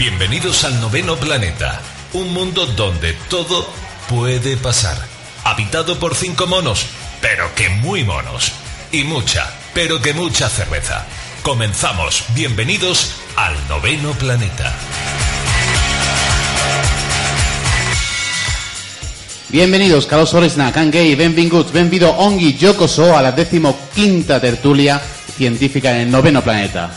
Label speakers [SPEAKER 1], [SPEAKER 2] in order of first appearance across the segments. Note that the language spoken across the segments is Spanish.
[SPEAKER 1] Bienvenidos al Noveno Planeta, un mundo donde todo puede pasar. Habitado por 5 monos, pero que muy monos. Y mucha, pero que mucha cerveza. Comenzamos. Bienvenidos al Noveno Planeta.
[SPEAKER 2] Bienvenidos, caros Oresna, Kangei, benvinguts, benvido ongi yokoso a la 15ª tertulia científica en el Noveno Planeta.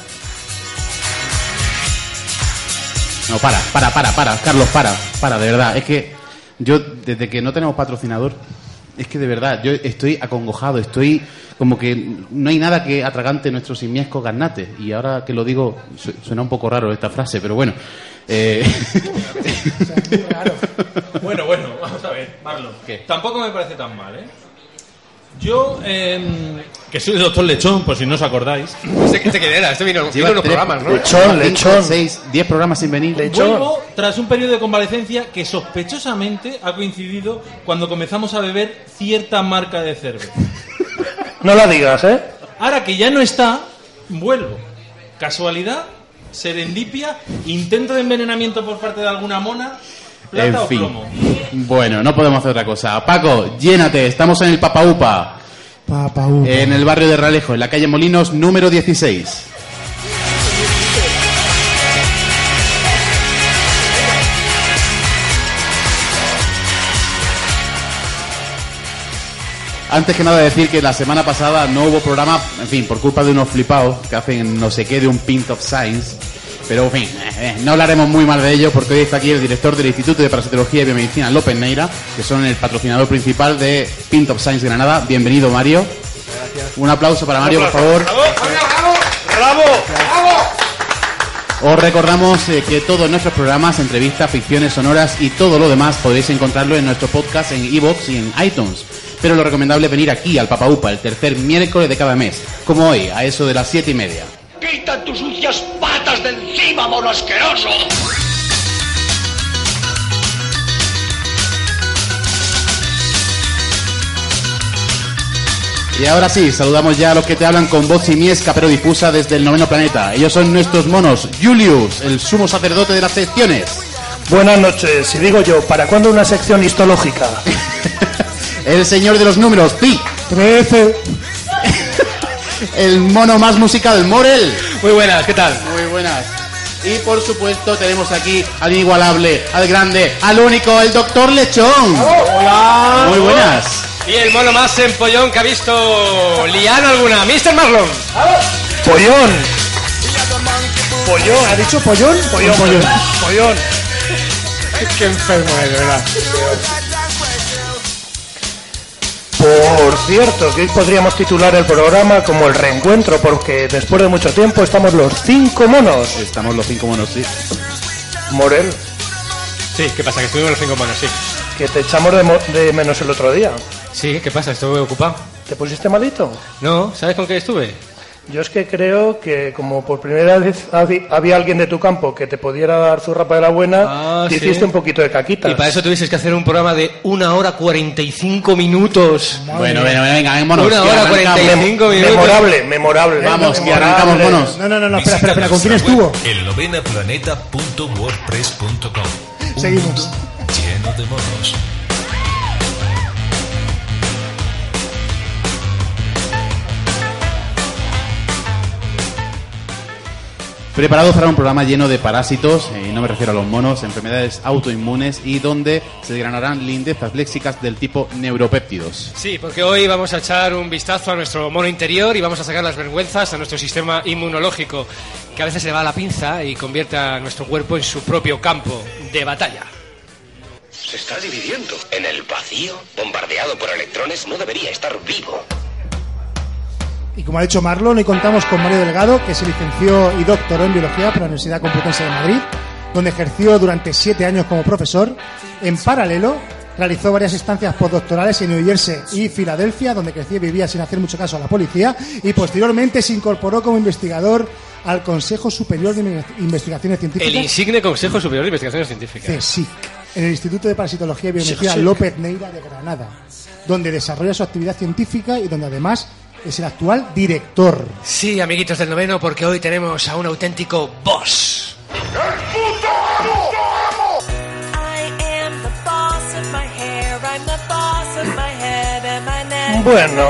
[SPEAKER 2] No, para, Carlos, para, de verdad. Es que yo, desde que no tenemos patrocinador, es que de verdad, yo estoy acongojado, estoy como que no hay nada que atragante nuestro simiesco garnate. Y ahora que lo digo, suena un poco raro esta frase, pero bueno.
[SPEAKER 3] Bueno, vamos a ver, Marlon.
[SPEAKER 2] ¿Qué?
[SPEAKER 3] Tampoco me parece tan mal, ¿eh? Yo, que soy el doctor Lechón, por si no os acordáis.
[SPEAKER 4] ¿Este quién era? Este vino en los programas, ¿no?
[SPEAKER 2] Lechón. 6, 10 programas sin venir.
[SPEAKER 3] Vuelvo tras un periodo de convalecencia que sospechosamente ha coincidido cuando comenzamos a beber cierta marca de cerveza.
[SPEAKER 5] No la digas, ¿eh?
[SPEAKER 3] Ahora que ya no está, vuelvo. ¿Casualidad? ¿Serendipia? ¿Intento de envenenamiento por parte de alguna mona? ¿Plata
[SPEAKER 2] En
[SPEAKER 3] o
[SPEAKER 2] fin.
[SPEAKER 3] plomo?
[SPEAKER 2] Bueno, no podemos hacer otra cosa. Paco, llénate, estamos en el Papaupa. En el barrio de Ralejo, en la calle Molinos, número 16. Antes que nada decir que la semana pasada no hubo programa, en fin, por culpa de unos flipados que hacen no sé qué de un Pint of Science. Pero, en fin, no hablaremos muy mal de ello porque hoy está aquí el director del Instituto de Parasitología y Biomedicina, López Neira, que son el patrocinador principal de Pint of Science Granada. Bienvenido, Mario. Gracias. Un aplauso para Mario, por favor.
[SPEAKER 5] ¡Bravo!
[SPEAKER 2] Os recordamos que todos nuestros programas, entrevistas, ficciones sonoras y todo lo demás podéis encontrarlo en nuestro podcast en iVoox y en iTunes. Pero lo recomendable es venir aquí al Papaupa el tercer miércoles de cada mes, como hoy, a eso de las 7:30.
[SPEAKER 6] ¡Quita tus sucias patas de encima, mono asqueroso!
[SPEAKER 2] Y ahora sí, saludamos ya a los que te hablan con voz simiesca pero difusa desde el Noveno Planeta. Ellos son nuestros monos. Julius, el sumo sacerdote de las secciones.
[SPEAKER 5] Buenas noches. Y digo yo, ¿para cuándo una sección histológica?
[SPEAKER 2] El señor de los números, Pi.
[SPEAKER 5] 13.
[SPEAKER 2] El mono más musical, Morel.
[SPEAKER 4] Muy buenas, ¿qué tal?
[SPEAKER 2] Muy buenas. Y por supuesto tenemos aquí al inigualable, al grande, al único, el doctor Lechón.
[SPEAKER 4] Hola.
[SPEAKER 2] Muy buenas.
[SPEAKER 4] Y el mono más empollón que ha visto liana alguna, Mr. Marlon.
[SPEAKER 5] ¡Pollón! ¿Pollón? ¿Ha dicho pollón? Pollón.
[SPEAKER 4] Qué enfermo es, de verdad.
[SPEAKER 5] Por cierto, que hoy podríamos titular el programa como el reencuentro, porque después de mucho tiempo estamos los 5 monos.
[SPEAKER 2] Estamos los 5 monos, sí.
[SPEAKER 5] Morel,
[SPEAKER 4] Sí, ¿qué pasa? Que estuvimos los 5 monos, sí.
[SPEAKER 5] que te echamos de menos el otro día.
[SPEAKER 4] Sí, ¿qué pasa? Estuve ocupado.
[SPEAKER 5] ¿Te pusiste malito?
[SPEAKER 4] No, ¿sabes con qué estuve?
[SPEAKER 5] Yo es que creo que como por primera vez había alguien de tu campo que te pudiera dar zurrapa de la buena, te hiciste un poquito de caquita.
[SPEAKER 4] Y para eso tuvieses que hacer un programa de 1 hora 45 minutos.
[SPEAKER 2] Bueno, venga, monos.
[SPEAKER 4] 1 hora 45 minutos.
[SPEAKER 5] Memorable.
[SPEAKER 2] Vamos, que arrancamos, monos.
[SPEAKER 7] No, espera, ¿con quién estuvo?
[SPEAKER 1] El novenaplaneta.wordpress.com.
[SPEAKER 7] Seguimos.
[SPEAKER 1] Lleno de monos.
[SPEAKER 2] Preparados para un programa lleno de parásitos, y no me refiero a los monos, enfermedades autoinmunes y donde se desgranarán lindezas léxicas del tipo neuropéptidos.
[SPEAKER 4] Sí, porque hoy vamos a echar un vistazo a nuestro mono interior y vamos a sacar las vergüenzas a nuestro sistema inmunológico, que a veces le va a la pinza y convierte a nuestro cuerpo en su propio campo de batalla.
[SPEAKER 6] Se está dividiendo. En el vacío, bombardeado por electrones, no debería estar vivo.
[SPEAKER 7] Y como ha dicho Marlon, hoy contamos con Mario Delgado, que se licenció y doctoró en Biología por la Universidad Complutense de Madrid, donde ejerció durante 7 años como profesor. En paralelo, realizó varias estancias postdoctorales en New Jersey y Filadelfia, donde crecía y vivía sin hacer mucho caso a la policía, y posteriormente se incorporó como investigador al Consejo Superior de Investigaciones Científicas.
[SPEAKER 4] El insigne Consejo Superior de Investigaciones Científicas.
[SPEAKER 7] CSIC, en el Instituto de Parasitología y Biomedicina López Neira de Granada, donde desarrolla su actividad científica y donde además es el actual director.
[SPEAKER 4] Sí, amiguitos del noveno, porque hoy tenemos a un auténtico boss.
[SPEAKER 6] ¡El puto
[SPEAKER 5] Bueno.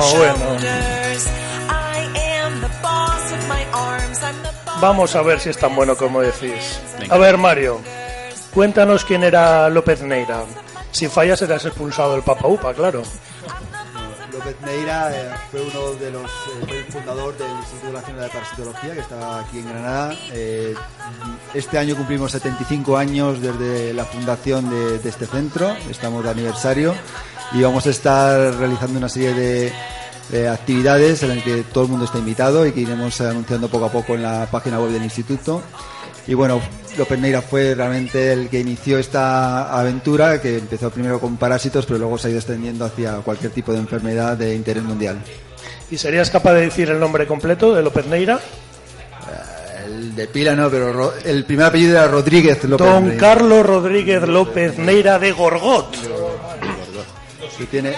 [SPEAKER 5] Vamos a ver si es tan bueno como decís.
[SPEAKER 2] Venga.
[SPEAKER 5] A ver, Mario, cuéntanos quién era López Neira. Si fallas serás expulsado del Papa Upa, claro.
[SPEAKER 8] López Neira fue uno de los fue el fundador del Instituto Nacional de Parasitología, que está aquí en Granada. Este año cumplimos 75 años desde la fundación de este centro, estamos de aniversario y vamos a estar realizando una serie de actividades en las que todo el mundo está invitado y que iremos anunciando poco a poco en la página web del instituto. Y bueno, López Neira fue realmente el que inició esta aventura, que empezó primero con parásitos, pero luego se ha ido extendiendo hacia cualquier tipo de enfermedad de interés mundial.
[SPEAKER 5] ¿Y serías capaz de decir el nombre completo de López Neira?
[SPEAKER 8] El de pila no, pero el primer apellido era Rodríguez López
[SPEAKER 5] Don
[SPEAKER 8] Neira.
[SPEAKER 5] Carlos Rodríguez López Neira de Gorgot.
[SPEAKER 8] Que tiene...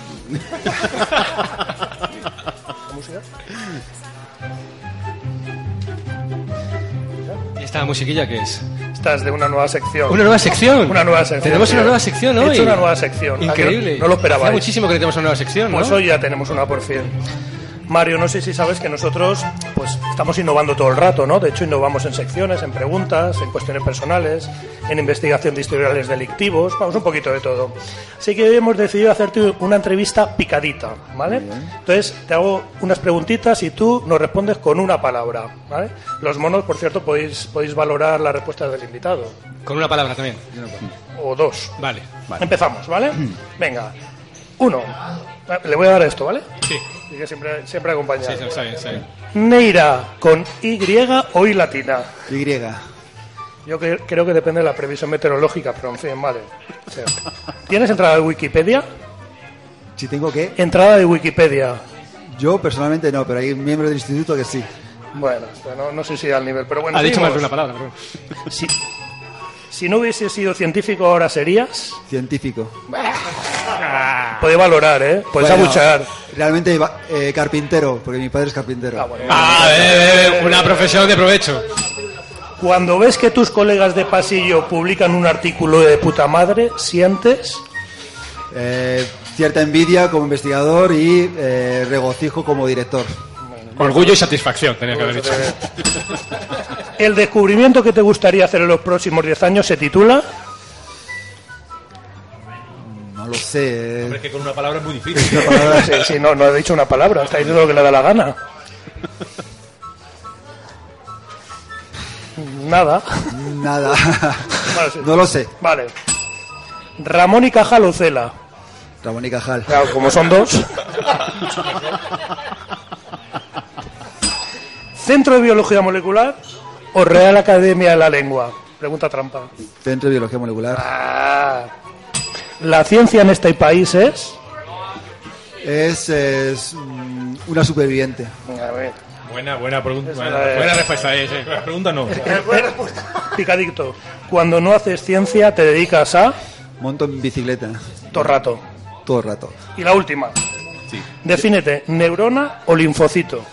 [SPEAKER 4] ¿Esta musiquilla qué es?
[SPEAKER 5] Esta es de una nueva sección.
[SPEAKER 4] ¿Una nueva sección?
[SPEAKER 5] Una nueva sección.
[SPEAKER 4] Tenemos una nueva sección hoy.
[SPEAKER 5] He hecho una nueva sección.
[SPEAKER 4] Increíble.
[SPEAKER 5] No lo esperabais.
[SPEAKER 4] Hace muchísimo que tenemos una nueva sección, ¿no?
[SPEAKER 5] Pues hoy ya tenemos una por fin. Mario, no sé si sabes que nosotros pues estamos innovando todo el rato, ¿no? De hecho, innovamos en secciones, en preguntas, en cuestiones personales, en investigación de historiales delictivos, vamos, un poquito de todo. Así que hoy hemos decidido hacerte una entrevista picadita, ¿vale? Entonces, te hago unas preguntitas y tú nos respondes con una palabra, ¿vale? Los monos, por cierto, podéis valorar las respuestas del invitado.
[SPEAKER 4] Con una palabra también.
[SPEAKER 5] O dos.
[SPEAKER 4] Vale.
[SPEAKER 5] Empezamos, ¿vale? Venga. 1. Le voy a dar esto, ¿vale?
[SPEAKER 4] Sí.
[SPEAKER 5] Y que siempre acompaña.
[SPEAKER 4] Sí, está bien, está bien.
[SPEAKER 5] Neira, ¿con Y o I latina?
[SPEAKER 8] Y.
[SPEAKER 5] Yo creo que depende de la previsión meteorológica, pero en fin, vale. O sea, ¿tienes entrada de Wikipedia?
[SPEAKER 8] Si tengo que...
[SPEAKER 5] Entrada de Wikipedia.
[SPEAKER 8] Yo personalmente no, pero hay miembros del instituto que sí.
[SPEAKER 5] Bueno, no sé si al nivel, pero bueno.
[SPEAKER 4] Ha dicho más de
[SPEAKER 5] seguimos.
[SPEAKER 4] una palabra, pero...
[SPEAKER 5] Si no hubiese sido científico, ahora serías...
[SPEAKER 8] Científico.
[SPEAKER 5] Puede valorar, ¿eh? Puedes
[SPEAKER 8] Bueno,
[SPEAKER 5] abuchear.
[SPEAKER 8] Realmente carpintero, porque mi padre es carpintero.
[SPEAKER 4] Una profesión de provecho.
[SPEAKER 5] Cuando ves que tus colegas de pasillo publican un artículo de puta madre, ¿sientes?
[SPEAKER 8] Cierta envidia como investigador y regocijo como director.
[SPEAKER 4] Orgullo y satisfacción, tenía que haber dicho.
[SPEAKER 5] El descubrimiento que te gustaría hacer en los próximos 10 años se titula...
[SPEAKER 8] No lo sé.
[SPEAKER 3] Hombre, es que con una palabra es muy difícil.
[SPEAKER 5] Sí, no he dicho una palabra, está diciendo lo que le da la gana. Nada. Vale, sí.
[SPEAKER 8] No lo sé.
[SPEAKER 5] Vale. Ramón y Cajal o Cela.
[SPEAKER 8] Ramón y Cajal.
[SPEAKER 5] Claro, como son dos. ¿Centro de Biología Molecular o Real Academia de la Lengua? Pregunta trampa.
[SPEAKER 8] Centro de Biología Molecular.
[SPEAKER 5] ¿La ciencia en este país es?
[SPEAKER 8] Es una superviviente.
[SPEAKER 5] A ver.
[SPEAKER 3] Buena pregunta.
[SPEAKER 4] Buena respuesta, sí.
[SPEAKER 3] Buena pregunta no.
[SPEAKER 5] Picadicto. Cuando no haces ciencia te dedicas a...
[SPEAKER 8] Monto en bicicleta.
[SPEAKER 5] Todo el rato.
[SPEAKER 8] Todo el rato.
[SPEAKER 5] Y la última.
[SPEAKER 2] Sí.
[SPEAKER 5] Defínete, ¿neurona o linfocito?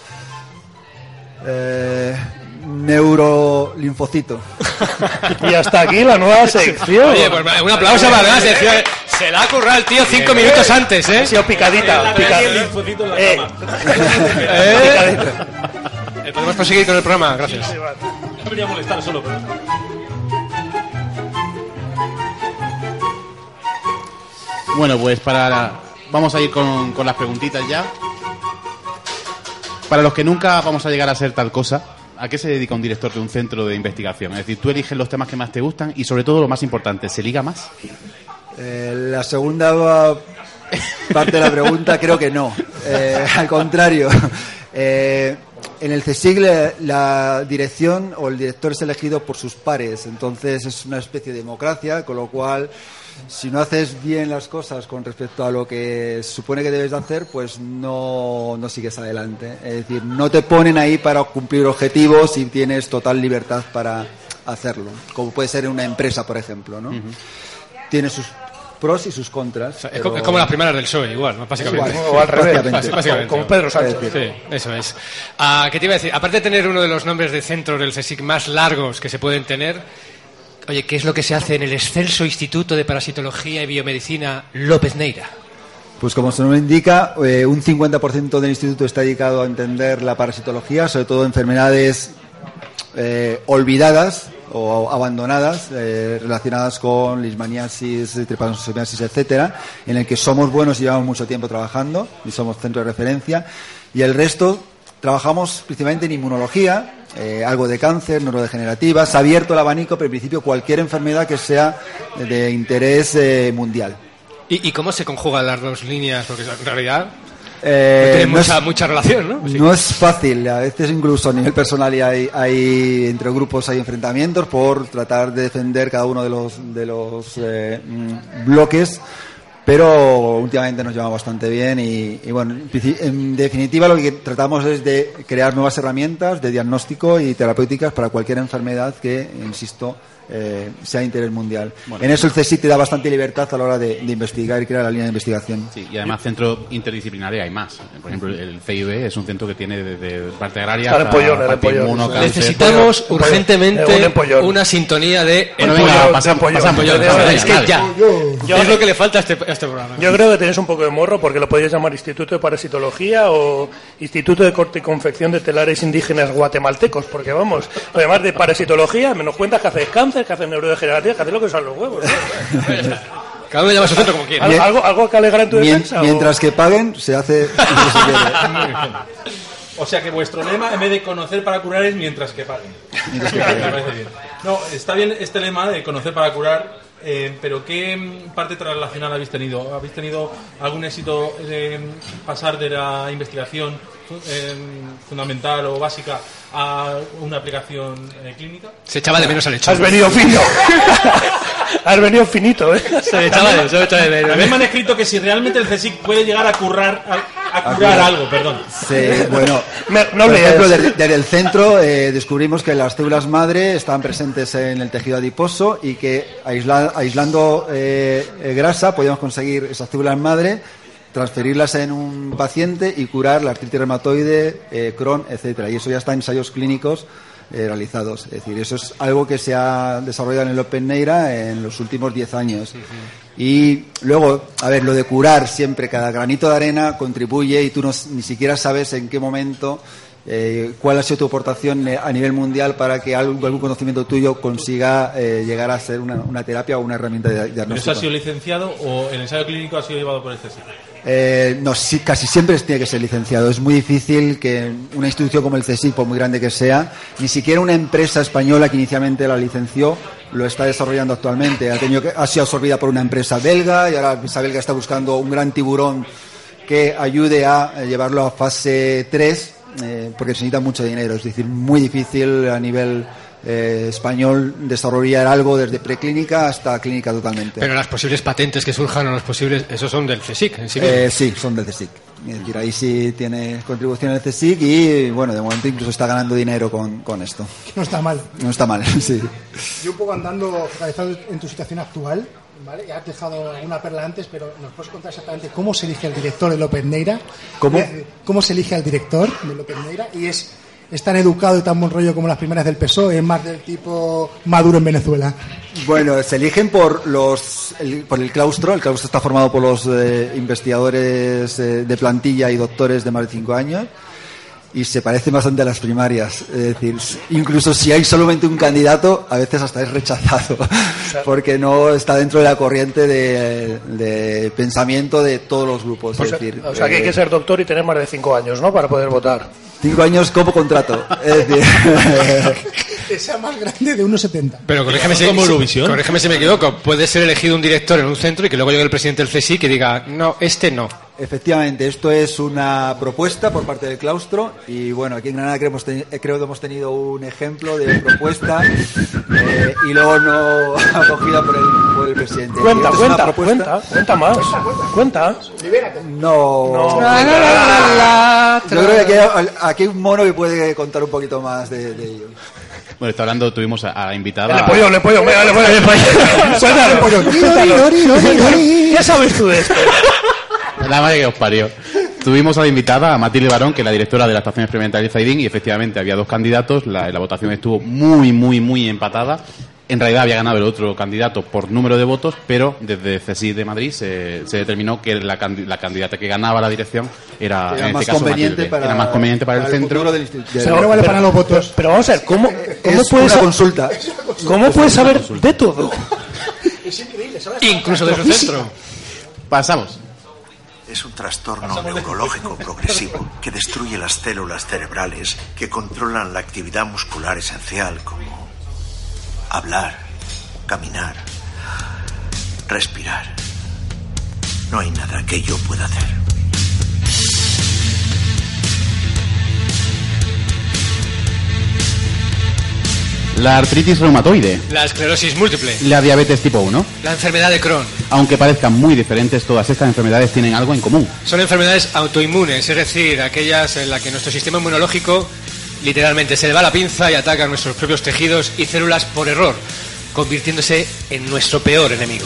[SPEAKER 8] Neurolinfocito.
[SPEAKER 5] Y hasta aquí la nueva sección.
[SPEAKER 4] Oye, pues un aplauso para la sección. Se la ha currado el tío 5 minutos antes, ¿eh?
[SPEAKER 5] Ha sido picadita.
[SPEAKER 3] El linfocito en la cama.
[SPEAKER 5] Picadita.
[SPEAKER 4] Podemos proseguir con el programa, gracias.
[SPEAKER 3] No venía a molestar solo, pero...
[SPEAKER 2] Bueno, pues vamos a ir con las preguntitas ya. Para los que nunca vamos a llegar a ser tal cosa, ¿a qué se dedica un director de un centro de investigación? Es decir, tú eliges los temas que más te gustan y, sobre todo, lo más importante, ¿se liga más?
[SPEAKER 8] La segunda parte de la pregunta creo que no. Al contrario. En el CSIC la dirección o el director es elegido por sus pares, entonces es una especie de democracia, con lo cual si no haces bien las cosas con respecto a lo que se supone que debes de hacer, pues no sigues adelante. Es decir, no te ponen ahí para cumplir objetivos y tienes total libertad para hacerlo, como puede ser en una empresa, por ejemplo, ¿no? Tiene sus pros y sus contras.
[SPEAKER 4] O sea,
[SPEAKER 8] pero...
[SPEAKER 4] es como las primeras del PSOE, igual, ¿no? Básicamente.
[SPEAKER 5] O al revés.
[SPEAKER 4] Básicamente.
[SPEAKER 5] Con Pedro Sánchez.
[SPEAKER 4] Sí, eso es. ¿Qué te iba a decir? Aparte de tener uno de los nombres de centros del CSIC más largos que se pueden tener, oye, ¿qué es lo que se hace en el excelso Instituto de Parasitología y Biomedicina López Neira?
[SPEAKER 8] Pues como su nombre indica, un 50% del instituto está dedicado a entender la parasitología, sobre todo enfermedades olvidadas o abandonadas, relacionadas con leishmaniasis, trypanosomiasis, etcétera, en el que somos buenos y llevamos mucho tiempo trabajando y somos centro de referencia. Y el resto trabajamos principalmente en inmunología, algo de cáncer, neurodegenerativas. Se ha abierto el abanico, pero en principio cualquier enfermedad que sea de interés mundial.
[SPEAKER 4] ¿Y cómo se conjugan las dos líneas? Porque en realidad tiene mucha relación, ¿no? Sí.
[SPEAKER 8] No es fácil, a veces incluso a nivel personal hay entre grupos hay enfrentamientos por tratar de defender cada uno de los bloques, pero últimamente nos llevamos bastante bien y bueno, en definitiva lo que tratamos es de crear nuevas herramientas de diagnóstico y terapéuticas para cualquier enfermedad que, insisto, sea de interés mundial. Bueno, en eso el CSIC te da bastante libertad a la hora de investigar y crear la línea de investigación.
[SPEAKER 2] Sí, y además centro interdisciplinario hay más. Por ejemplo, el CIB es un centro que tiene desde parte agraria hasta parte inmuno, cáncer.
[SPEAKER 4] Necesitamos urgentemente una sintonía de
[SPEAKER 2] empollón.
[SPEAKER 4] Es que ya es lo que le falta a este programa.
[SPEAKER 5] Yo creo que tenéis un poco de morro porque lo podéis llamar Instituto de Parasitología o Instituto de Corte y Confección de Telares Indígenas Guatemaltecos, porque vamos, además de parasitología, menos cuentas que haces cáncer, que hacen neurodegenerativa, que hacen lo que son los huevos, ¿no?
[SPEAKER 4] Cada uno llama a su centro como quiera.
[SPEAKER 5] ¿Algo que alegar en tu defensa?
[SPEAKER 8] Mientras que paguen, se hace...
[SPEAKER 3] O sea que vuestro lema, en vez de conocer para curar, es mientras que paguen. Me parece bien. No, está bien este lema de conocer para curar, pero ¿qué parte translacional habéis tenido? ¿Habéis tenido algún éxito de pasar de la investigación fundamental o básica a una aplicación clínica?
[SPEAKER 4] Se echaba de menos al hecho.
[SPEAKER 5] Has venido fino. Has venido finito, ¿eh?
[SPEAKER 4] Se echaba de menos.
[SPEAKER 3] A mí me han escrito que si realmente el CSIC puede llegar a curar algo, perdón.
[SPEAKER 8] Sí, bueno, por ejemplo, desde el centro descubrimos que las células madre están presentes en el tejido adiposo y que aislando grasa podíamos conseguir esas células madre, transferirlas en un paciente y curar la artritis reumatoide, Crohn, etcétera. Y eso ya está en ensayos clínicos realizados. Es decir, eso es algo que se ha desarrollado en el Openneira en los últimos 10 años. Y luego, a ver, lo de curar siempre, cada granito de arena contribuye y tú ni siquiera sabes en qué momento, cuál ha sido tu aportación a nivel mundial para que algún conocimiento tuyo consiga llegar a ser una terapia o una herramienta de diagnóstico.
[SPEAKER 3] ¿Eso ha sido licenciado o el ensayo clínico ha sido llevado por el CSIC?
[SPEAKER 8] No, sí, casi siempre tiene que ser licenciado. Es muy difícil que una institución como el CSIC, por muy grande que sea, ni siquiera una empresa española que inicialmente la licenció, lo está desarrollando actualmente. Ha sido absorbida por una empresa belga y ahora la empresa belga está buscando un gran tiburón que ayude a llevarlo a fase 3, porque se necesita mucho dinero. Es decir, muy difícil a nivel español desarrollar algo desde preclínica hasta clínica totalmente.
[SPEAKER 4] Pero las posibles patentes que surjan o los posibles, esos son del CSIC en sí mismo.
[SPEAKER 8] Sí, son del CSIC. Es decir, ahí sí tiene contribución el CSIC y bueno, de momento incluso está ganando dinero con esto.
[SPEAKER 7] No está mal.
[SPEAKER 8] No está mal, sí.
[SPEAKER 7] Yo un poco andando focalizado en tu situación actual, ¿vale? Ya has dejado alguna perla antes, pero ¿nos puedes contar exactamente cómo se elige el director del Openneira? ¿Cómo se elige al director del Openneira? Y es tan educado y tan buen rollo como las primeras del PSOE, es más del tipo Maduro en Venezuela.
[SPEAKER 8] Bueno, se eligen por el claustro. El claustro está formado por los investigadores de plantilla y doctores de más de 5 años y se parece bastante a las primarias. Es decir, incluso si hay solamente un candidato, a veces hasta es rechazado porque no está dentro de la corriente de pensamiento de todos los grupos.
[SPEAKER 5] O sea que hay que ser doctor y tener más de 5 años, ¿no?, para poder votar.
[SPEAKER 8] 5 años como contrato. Es decir,
[SPEAKER 7] que sea más grande de 1,70.
[SPEAKER 4] Pero corrígeme si me equivoco. Puede ser elegido un director en un centro y que luego llegue el presidente del CSIC y diga, no, este no.
[SPEAKER 8] Efectivamente, esto es una propuesta por parte del claustro y bueno, aquí en Granada creo que hemos tenido un ejemplo de propuesta y luego no acogida por el presidente.
[SPEAKER 5] Cuenta más.
[SPEAKER 7] Libérate.
[SPEAKER 8] No. Yo creo que aquí hay un mono que puede contar un poquito más de ello.
[SPEAKER 2] Bueno, está hablando, tuvimos a la invitada.
[SPEAKER 5] Le pollo. ¿Qué sabes tú de esto?
[SPEAKER 2] La madre que os parió. Tuvimos a la invitada, a Matilde Barón, que es la directora de la estación experimental de Zaidín, y efectivamente había 2 candidatos, la votación estuvo muy empatada. En realidad había ganado el otro candidato por número de votos, pero desde CSIC de Madrid se determinó que la candidata que ganaba la dirección era en
[SPEAKER 8] más
[SPEAKER 2] este caso
[SPEAKER 8] conveniente
[SPEAKER 2] Matilde. Era más conveniente para el centro.
[SPEAKER 7] Pero no vale para los votos.
[SPEAKER 5] Pero vamos a ver, ¿cómo
[SPEAKER 8] Es
[SPEAKER 5] puedes
[SPEAKER 8] una consulta.
[SPEAKER 5] ¿Cómo puedes saber de todo?
[SPEAKER 7] Es increíble, ¿sabes?
[SPEAKER 4] Incluso de su centro.
[SPEAKER 2] Pasamos.
[SPEAKER 9] Es un trastorno neurológico progresivo que destruye las células cerebrales que controlan la actividad muscular esencial como hablar, caminar, respirar. No hay nada que yo pueda hacer.
[SPEAKER 2] La artritis reumatoide,
[SPEAKER 4] La esclerosis múltiple.
[SPEAKER 2] la diabetes tipo 1.
[SPEAKER 4] La enfermedad de Crohn.
[SPEAKER 2] Aunque parezcan muy diferentes, todas estas enfermedades tienen algo en común.
[SPEAKER 4] Son enfermedades autoinmunes, es decir, aquellas en las que nuestro sistema inmunológico literalmente se le va la pinza y ataca a nuestros propios tejidos y células por error, convirtiéndose en nuestro peor enemigo.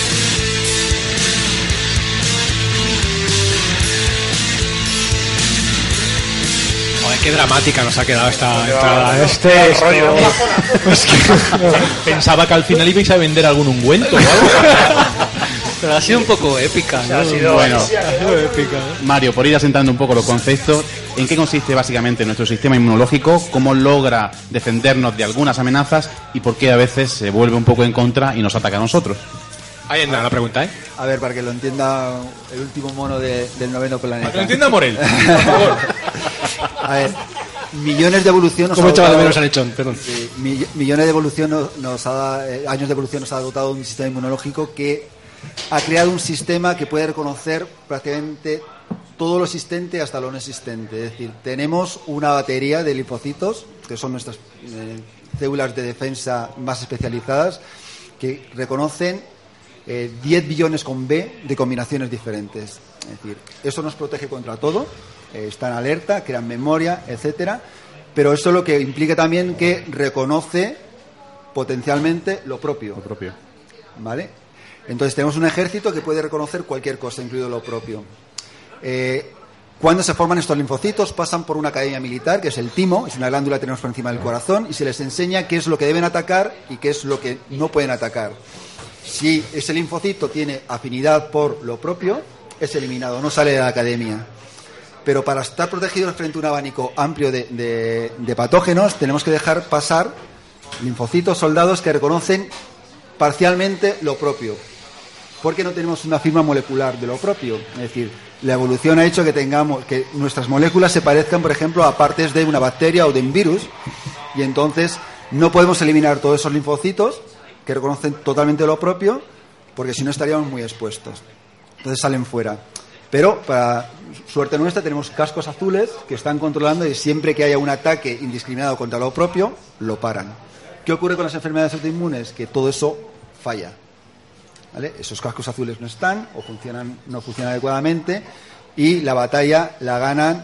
[SPEAKER 4] Joder, qué dramática nos ha quedado esta entrada. Es que
[SPEAKER 3] Pensaba que al final ibais a vender algún ungüento o algo.
[SPEAKER 4] pero ha sido un poco épica, ¿no?
[SPEAKER 5] Ha sido
[SPEAKER 4] épica.
[SPEAKER 2] Mario, por ir asentando un poco los conceptos, ¿en qué consiste básicamente nuestro sistema inmunológico? ¿Cómo logra defendernos de algunas amenazas? ¿Y por qué a veces se vuelve un poco en contra y nos ataca a nosotros?
[SPEAKER 4] Ahí anda la pregunta, ¿eh?
[SPEAKER 8] A ver, para que lo entienda el último mono del noveno planeta.
[SPEAKER 3] Para que lo entienda Morel, por favor.
[SPEAKER 8] A ver, millones de evolución nos
[SPEAKER 4] ¿Cómo
[SPEAKER 8] ha
[SPEAKER 4] echaba de
[SPEAKER 8] dotado-
[SPEAKER 4] menos a Lechón? Perdón.
[SPEAKER 8] Sí, millones de evolución años de evolución nos ha dotado un sistema inmunológico que ha creado un sistema que puede reconocer prácticamente todo lo existente hasta lo no existente. Es decir, tenemos una batería de linfocitos, que son nuestras células de defensa más especializadas, que reconocen 10 billones con B de combinaciones diferentes. Es decir, eso nos protege contra todo, está en alerta, crean memoria, etcétera, pero eso lo que implica también que reconoce potencialmente lo propio.
[SPEAKER 2] Lo propio.
[SPEAKER 8] ¿Vale? Entonces tenemos un ejército que puede reconocer cualquier cosa, incluido lo propio. Cuando se forman estos linfocitos, pasan por una academia militar, que es el timo, es una glándula que tenemos por encima del corazón, y se les enseña qué es lo que deben atacar y qué es lo que no pueden atacar. Si ese linfocito tiene afinidad por lo propio, es eliminado, no sale de la academia. Pero para estar protegidos frente a un abanico amplio de patógenos, tenemos que dejar pasar linfocitos, soldados que reconocen parcialmente lo propio, porque no tenemos una firma molecular de lo propio. Es decir, la evolución ha hecho que nuestras moléculas se parezcan, por ejemplo, a partes de una bacteria o de un virus, y entonces no podemos eliminar todos esos linfocitos que reconocen totalmente lo propio, porque si no estaríamos muy expuestos. Entonces salen fuera. Pero, para suerte nuestra, tenemos cascos azules que están controlando y siempre que haya un ataque indiscriminado contra lo propio, lo paran. ¿Qué ocurre con las enfermedades autoinmunes? Que todo eso falla. ¿Vale? Esos cascos azules no están o no funcionan adecuadamente y la batalla la ganan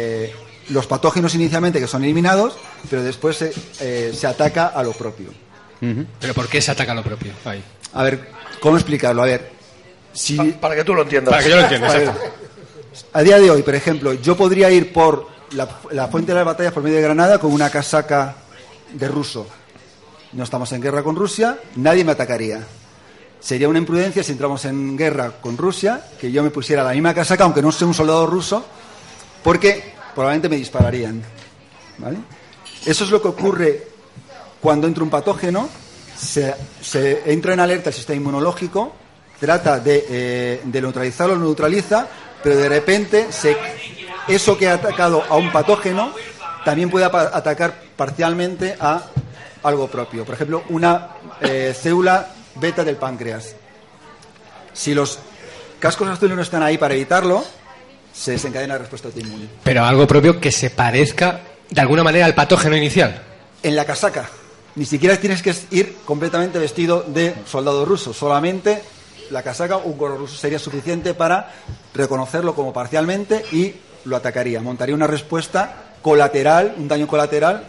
[SPEAKER 8] los patógenos inicialmente, que son eliminados, pero después se ataca a lo propio.
[SPEAKER 4] ¿Pero por qué se ataca lo propio? Ahí.
[SPEAKER 8] A ver, ¿cómo explicarlo? A ver, si...
[SPEAKER 5] Para que tú lo entiendas.
[SPEAKER 4] Para que yo lo entienda,
[SPEAKER 8] A ver,
[SPEAKER 4] exacto.
[SPEAKER 8] a día de hoy, por ejemplo, yo podría ir por la fuente de las batallas por medio de Granada con una casaca de ruso. No estamos en guerra con Rusia, nadie me atacaría. Sería una imprudencia si entramos en guerra con Rusia que yo me pusiera la misma casaca, aunque no sea un soldado ruso, porque probablemente me dispararían. ¿Vale? Eso es lo que ocurre cuando entra un patógeno, se entra en alerta el sistema inmunológico, trata de neutralizarlo, lo neutraliza, pero de repente eso que ha atacado a un patógeno también puede atacar parcialmente a algo propio. Por ejemplo, una célula beta del páncreas. Si los cascos azules no están ahí para evitarlo, se desencadena la respuesta autoinmune.
[SPEAKER 4] Pero algo propio que se parezca de alguna manera al patógeno inicial.
[SPEAKER 8] En la casaca. Ni siquiera tienes que ir completamente vestido de soldado ruso. Solamente la casaca o un gorro ruso sería suficiente para reconocerlo como parcialmente y lo atacaría. Montaría una respuesta colateral, un daño colateral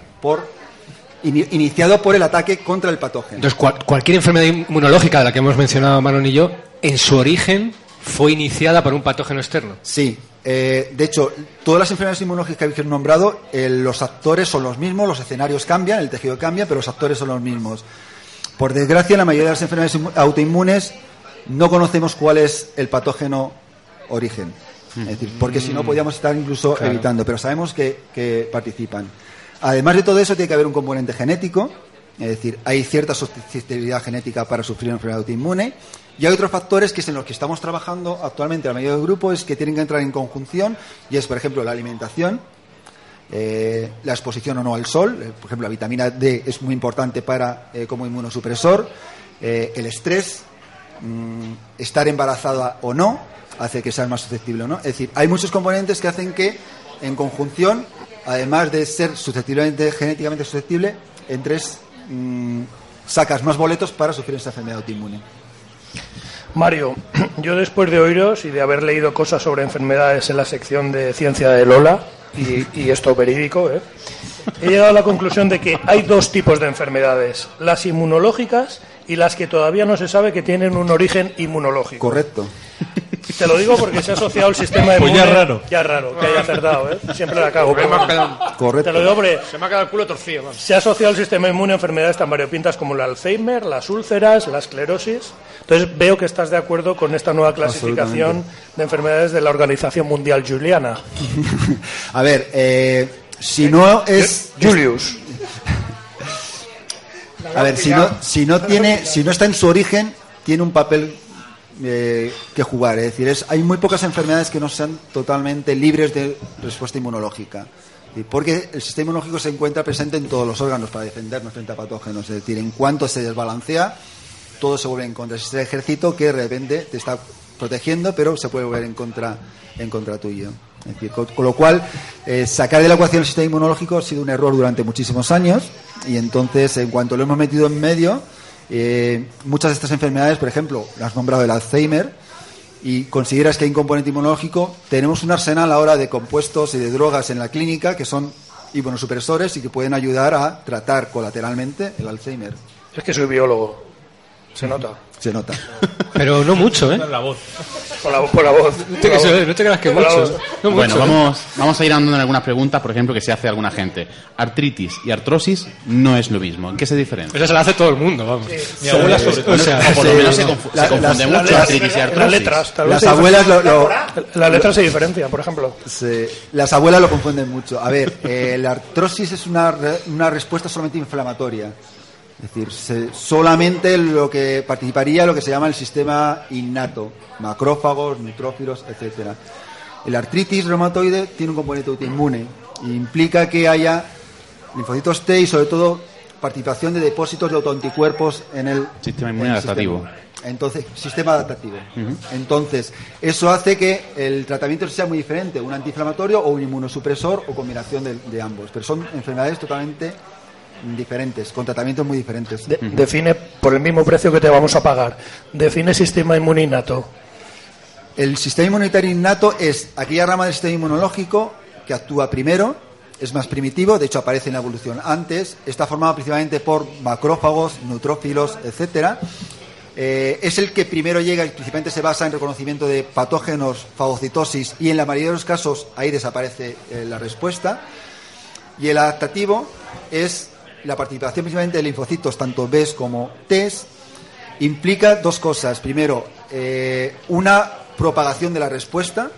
[SPEAKER 8] iniciado por el ataque contra el patógeno.
[SPEAKER 4] Entonces, cualquier enfermedad inmunológica de la que hemos mencionado Manon y yo, en su origen fue iniciada por un patógeno externo.
[SPEAKER 8] Sí. De hecho, todas las enfermedades inmunológicas que habéis nombrado, los actores son los mismos, los escenarios cambian, el tejido cambia, pero los actores son los mismos. Por desgracia, en la mayoría de las enfermedades autoinmunes no conocemos cuál es el patógeno origen. Es decir, porque si no podríamos estar incluso evitando, pero sabemos que participan. Además de todo eso, tiene que haber un componente genético, es decir, hay cierta susceptibilidad genética para sufrir una enfermedad autoinmune, y hay otros factores que es en los que estamos trabajando actualmente la mayoría del grupo, es que tienen que entrar en conjunción, y es, por ejemplo, la alimentación, la exposición o no al sol, por ejemplo, la vitamina D es muy importante para como inmunosupresor, el estrés, estar embarazada o no, hace que seas más susceptible o no. Es decir, hay muchos componentes que hacen que, en conjunción, además de ser genéticamente susceptible, entres, sacas más boletos para sufrir esta enfermedad autoinmune.
[SPEAKER 5] Mario, yo después de oíros y de haber leído cosas sobre enfermedades en la sección de ciencia de Lola, y esto verídico, he llegado a la conclusión de que hay dos tipos de enfermedades, las inmunológicas y las que todavía no se sabe que tienen un origen inmunológico.
[SPEAKER 8] Correcto.
[SPEAKER 5] Te lo digo porque se ha asociado el sistema inmune.
[SPEAKER 3] Pues ya es raro
[SPEAKER 5] Que haya acertado, Siempre la cago.
[SPEAKER 8] Correcto.
[SPEAKER 5] Te lo digo porque
[SPEAKER 4] se me ha quedado el culo torcido. Vamos.
[SPEAKER 5] Se ha asociado el sistema inmune a enfermedades tan variopintas como el Alzheimer, las úlceras, la esclerosis. Entonces veo que estás de acuerdo con esta nueva clasificación de enfermedades de la Organización Mundial Juliana.
[SPEAKER 8] A ver, si no es
[SPEAKER 5] Julius.
[SPEAKER 8] A ver, si no está en su origen, tiene un papel que jugar. Es decir, hay muy pocas enfermedades que no sean totalmente libres de respuesta inmunológica. Porque el sistema inmunológico se encuentra presente en todos los órganos para defendernos frente a patógenos. Es decir, en cuanto se desbalancea, todo se vuelve en contra. Es el ejército que de repente te está protegiendo, pero se puede volver en contra tuyo. Es decir, con lo cual, sacar de la ecuación el sistema inmunológico ha sido un error durante muchísimos años, y entonces, en cuanto lo hemos metido en medio, muchas de estas enfermedades, por ejemplo, las has nombrado el Alzheimer, y consideras que hay un componente inmunológico, tenemos un arsenal ahora de compuestos y de drogas en la clínica que son inmunosupresores y que pueden ayudar a tratar colateralmente el Alzheimer.
[SPEAKER 5] Es que soy biólogo. Se nota.
[SPEAKER 8] Se nota.
[SPEAKER 4] Pero no mucho,
[SPEAKER 3] La voz.
[SPEAKER 5] Por la voz.
[SPEAKER 4] No te creas que mucho. No
[SPEAKER 2] Bueno,
[SPEAKER 4] mucho,
[SPEAKER 2] vamos a ir andando en algunas preguntas, por ejemplo, que se hace a alguna gente. Artritis y artrosis no es lo mismo. ¿En qué se diferencia?
[SPEAKER 4] Eso se lo hace todo el mundo, vamos.
[SPEAKER 3] Mi abuela sobre todo.
[SPEAKER 2] O sea, por lo menos se confunde mucho artritis y artrosis.
[SPEAKER 5] Las letras, tal vez
[SPEAKER 8] Las abuelas
[SPEAKER 5] las letras se diferencian, por ejemplo.
[SPEAKER 8] Las abuelas lo confunden mucho. A ver, la artrosis es una respuesta solamente inflamatoria. Es decir, solamente lo que participaría lo que se llama el sistema innato, macrófagos, neutrófilos, etcétera. El artritis reumatoide tiene un componente autoinmune e implica que haya linfocitos T y sobre todo participación de depósitos de autoanticuerpos en el
[SPEAKER 2] sistema inmune adaptativo.
[SPEAKER 8] Entonces, sistema adaptativo. Entonces, eso hace que el tratamiento sea muy diferente, un antiinflamatorio o un inmunosupresor o combinación de ambos, pero son enfermedades totalmente diferentes, con tratamientos muy diferentes.
[SPEAKER 5] Define, por el mismo precio que te vamos a pagar, define sistema inmune innato.
[SPEAKER 8] El sistema inmunitario innato es aquella rama del sistema inmunológico que actúa primero, es más primitivo, de hecho aparece en la evolución antes, está formado principalmente por macrófagos, neutrófilos, etcétera. Es el que primero llega y principalmente se basa en reconocimiento de patógenos, fagocitosis, y en la mayoría de los casos ahí desaparece la respuesta. Y el adaptativo es la participación principalmente de linfocitos, tanto Bs como Ts, implica dos cosas. Primero, una propagación de la respuesta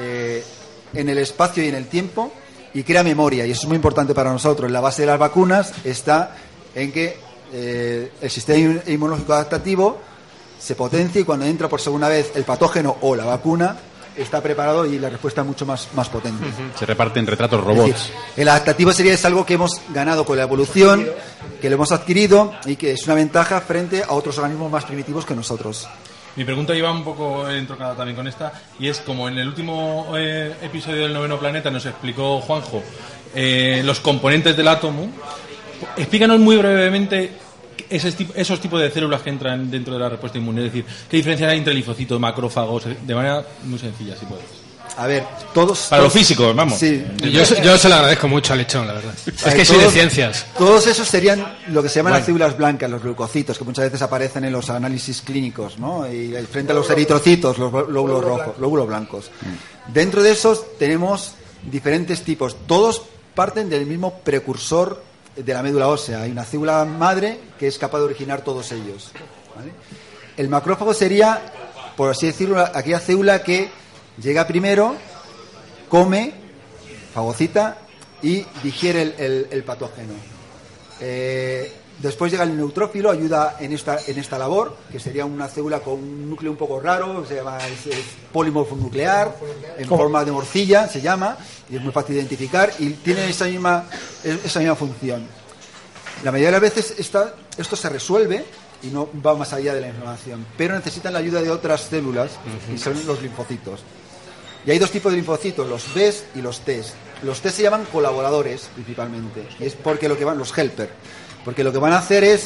[SPEAKER 8] en el espacio y en el tiempo, y crea memoria, y eso es muy importante para nosotros. La base de las vacunas está en que el sistema inmunológico adaptativo se potencia, y cuando entra por segunda vez el patógeno o la vacuna, está preparado y la respuesta es mucho más potente.
[SPEAKER 2] Se reparten retratos robots.
[SPEAKER 8] Es decir, el adaptativo es algo que hemos ganado con la evolución, que lo hemos adquirido y que es una ventaja frente a otros organismos más primitivos que nosotros.
[SPEAKER 3] Mi pregunta iba un poco entrocada también con esta, y es como en el último episodio del Noveno Planeta nos explicó Juanjo los componentes del átomo. Explícanos muy brevemente esos tipos de células que entran dentro de la respuesta inmune, es decir, ¿qué diferencia hay entre linfocitos, macrófagos, de manera muy sencilla, si puedes?
[SPEAKER 8] A ver, todos...
[SPEAKER 3] Para los físicos, vamos.
[SPEAKER 8] Sí.
[SPEAKER 4] Yo se lo agradezco mucho a Lechón, la verdad. Es que soy de ciencias.
[SPEAKER 8] Todos esos serían lo que se llaman las células blancas, los leucocitos, que muchas veces aparecen en los análisis clínicos, ¿no? Y frente a los eritrocitos, los glóbulos rojos, glóbulos blancos. Dentro de esos tenemos diferentes tipos. Todos parten del mismo precursor de la médula ósea. Hay una célula madre que es capaz de originar todos ellos, ¿vale? El macrófago sería, por así decirlo, aquella célula que llega primero, come, fagocita y digiere el patógeno. Después llega el neutrófilo, ayuda en esta labor, que sería una célula con un núcleo un poco raro, se llama es polimorfo nuclear, en forma de morcilla se llama, y es muy fácil de identificar, y tiene esa misma función. La mayoría de las veces esto se resuelve y no va más allá de la inflamación, pero necesitan la ayuda de otras células, y son los linfocitos. Y hay dos tipos de linfocitos, los B y los T. Los T se llaman colaboradores, principalmente, y es porque los helper, porque lo que van a hacer es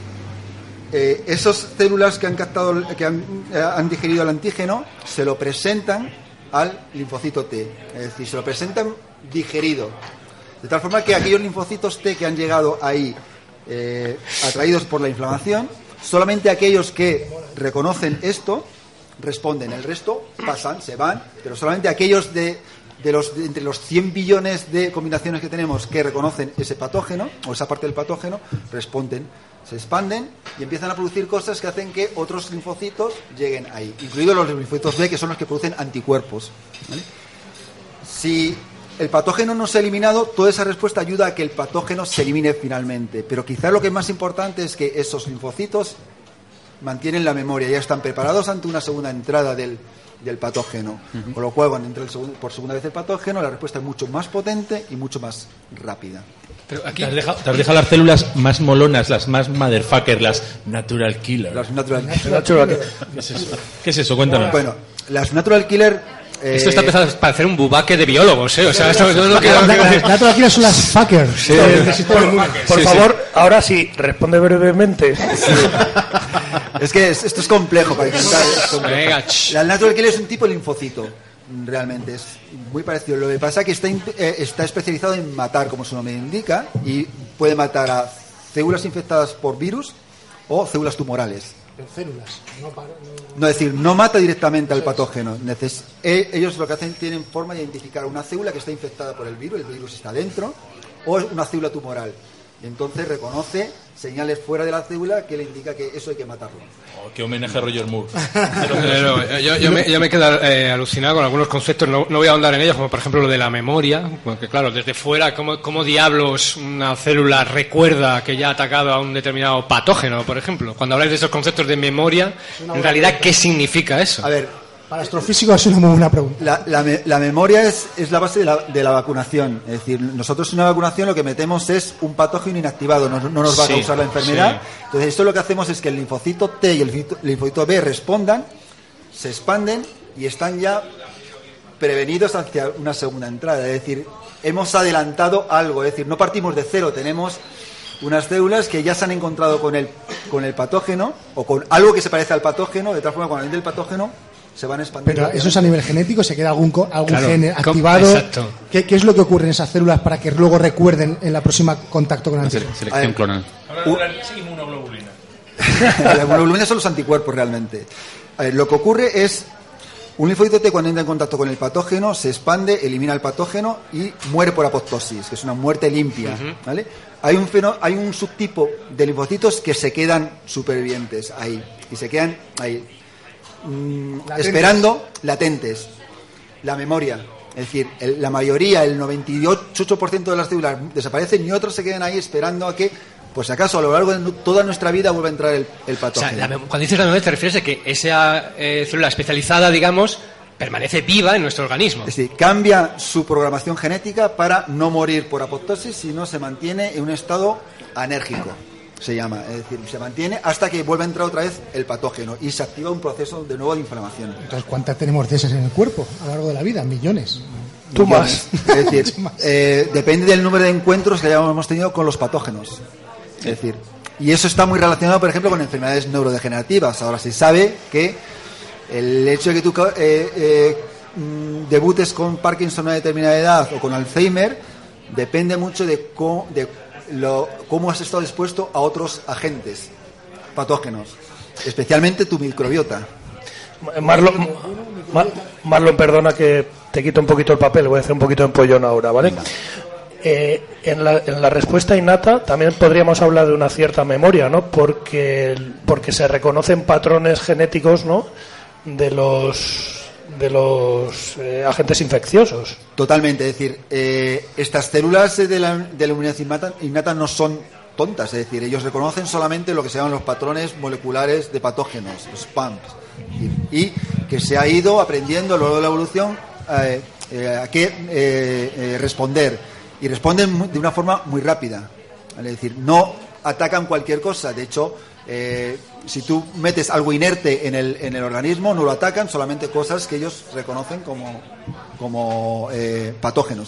[SPEAKER 8] esas células que han digerido el antígeno se lo presentan al linfocito T, es decir, se lo presentan digerido, de tal forma que aquellos linfocitos T que han llegado ahí atraídos por la inflamación, solamente aquellos que reconocen esto responden, el resto pasan, se van, pero solamente aquellos entre los 100 billones de combinaciones que tenemos que reconocen ese patógeno o esa parte del patógeno, responden, se expanden y empiezan a producir cosas que hacen que otros linfocitos lleguen ahí, incluidos los linfocitos B, que son los que producen anticuerpos, ¿vale? Si el patógeno no se ha eliminado, toda esa respuesta ayuda a que el patógeno se elimine finalmente, pero quizás lo que es más importante es que esos linfocitos mantienen la memoria, ya están preparados ante una segunda entrada del patógeno, con lo cual cuando entra por segunda vez el patógeno, la respuesta es mucho más potente y mucho más rápida.
[SPEAKER 10] Pero aquí te has dejado las células más molonas, las más motherfucker, las natural killer.
[SPEAKER 8] Las natural
[SPEAKER 10] killer. ¿Qué es eso? Cuéntanos.
[SPEAKER 8] Bueno, las natural killer...
[SPEAKER 4] Esto está empezando a parecer un bubaque de biólogos, ¿eh? O sea, esto es lo que...
[SPEAKER 7] Las natural killer son las fuckers.
[SPEAKER 5] Sí. Por favor, ahora sí, responde brevemente. Sí.
[SPEAKER 8] Es que esto es complejo para intentar. La natural killer es un tipo de linfocito, realmente es muy parecido. Lo que pasa es que está especializado en matar, como su nombre indica, y puede matar a células infectadas por virus o células tumorales.
[SPEAKER 7] En células,
[SPEAKER 8] no, es decir, no mata directamente al patógeno. Ellos lo que hacen, tienen forma de identificar una célula que está infectada por el virus está dentro, o una célula tumoral. Y entonces reconoce señales fuera de la célula que le indica que eso hay que matarlo.
[SPEAKER 10] Oh, qué homenaje a Roger Moore.
[SPEAKER 4] Yo me quedo alucinado con algunos conceptos, no voy a ahondar en ellos, como por ejemplo lo de la memoria, porque claro, desde fuera, ¿cómo diablos una célula recuerda que ya ha atacado a un determinado patógeno, por ejemplo? Cuando habláis de esos conceptos de memoria, en realidad, ¿qué significa eso?
[SPEAKER 8] A ver,
[SPEAKER 7] para astrofísicos es una muy buena pregunta.
[SPEAKER 8] La memoria es la base de la vacunación. Es decir, nosotros en una vacunación lo que metemos es un patógeno inactivado, no nos va a causar la enfermedad. Sí. Entonces, esto lo que hacemos es que el linfocito T y el linfocito B respondan, se expanden y están ya prevenidos hacia una segunda entrada. Es decir, hemos adelantado algo. Es decir, no partimos de cero, tenemos unas células que ya se han encontrado con el patógeno o con algo que se parece al patógeno, de tal forma que cuando entre el patógeno se van expandiendo.
[SPEAKER 7] Pero eso es a nivel genético, se queda algún gen activado. Exacto. ¿Qué es lo que ocurre en esas células para que luego recuerden en la próxima contacto con el antígeno?
[SPEAKER 10] Selección clonal.
[SPEAKER 3] Inmunoglobulina.
[SPEAKER 8] La inmunoglobulina son los anticuerpos realmente. Lo que ocurre es un linfocito T cuando entra en contacto con el patógeno se expande, elimina el patógeno y muere por apoptosis, que es una muerte limpia, ¿vale? Hay un subtipo de linfocitos que se quedan supervivientes ahí y se quedan ahí esperando, latentes, la memoria. Es decir, la mayoría, el 98% de las células desaparecen y otros se quedan ahí esperando a que, pues acaso a lo largo de toda nuestra vida vuelva a entrar el patógeno.
[SPEAKER 4] O sea, cuando dices la memoria te refieres a que esa célula especializada, digamos, permanece viva en nuestro organismo.
[SPEAKER 8] Es decir, cambia su programación genética para no morir por apoptosis, sino se mantiene en un estado anérgico. Se llama, es decir, se mantiene hasta que vuelve a entrar otra vez el patógeno y se activa un proceso de nuevo de inflamación.
[SPEAKER 7] Entonces, ¿cuántas tenemos de esas en el cuerpo a lo largo de la vida? Millones.
[SPEAKER 8] Tú más. Es decir, depende del número de encuentros que hayamos tenido con los patógenos. Es decir, y eso está muy relacionado, por ejemplo, con enfermedades neurodegenerativas. Ahora se sabe que el hecho de que tú debutes con Parkinson a una determinada edad o con Alzheimer depende mucho de cómo has estado expuesto a otros agentes patógenos, especialmente tu microbiota.
[SPEAKER 5] Marlon, perdona que te quito un poquito el papel, voy a hacer un poquito de empollón ahora, ¿vale? En la respuesta innata también podríamos hablar de una cierta memoria, ¿no? Porque se reconocen patrones genéticos, ¿no?, de los agentes infecciosos.
[SPEAKER 8] Totalmente, es decir, estas células de la inmunidad innata no son tontas, es decir, ellos reconocen solamente lo que se llaman los patrones moleculares de patógenos, los PAMs, y que se ha ido aprendiendo a lo largo de la evolución a qué responder. Y responden de una forma muy rápida, ¿vale? Es decir, no atacan cualquier cosa. De hecho, si tú metes algo inerte en el organismo, no lo atacan, solamente cosas que ellos reconocen como patógenos.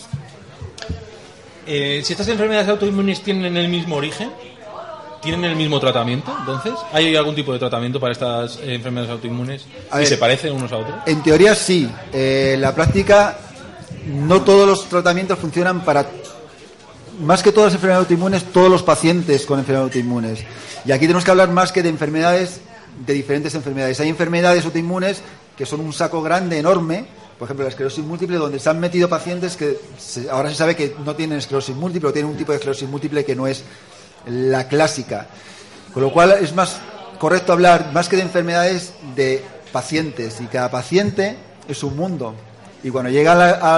[SPEAKER 3] Si estas enfermedades autoinmunes tienen el mismo origen, ¿tienen el mismo tratamiento? Entonces, ¿hay algún tipo de tratamiento para estas enfermedades autoinmunes y se parecen unos a otros?
[SPEAKER 8] En teoría sí. La práctica, no todos los tratamientos funcionan para, más que todas las enfermedades autoinmunes, todos los pacientes con enfermedades autoinmunes. Y aquí tenemos que hablar más que de enfermedades, de diferentes enfermedades. Hay enfermedades autoinmunes que son un saco grande, enorme, por ejemplo la esclerosis múltiple, donde se han metido pacientes que ahora se sabe que no tienen esclerosis múltiple o tienen un tipo de esclerosis múltiple que no es la clásica. Con lo cual es más correcto hablar, más que de enfermedades, de pacientes. Y cada paciente es un mundo. Y cuando llega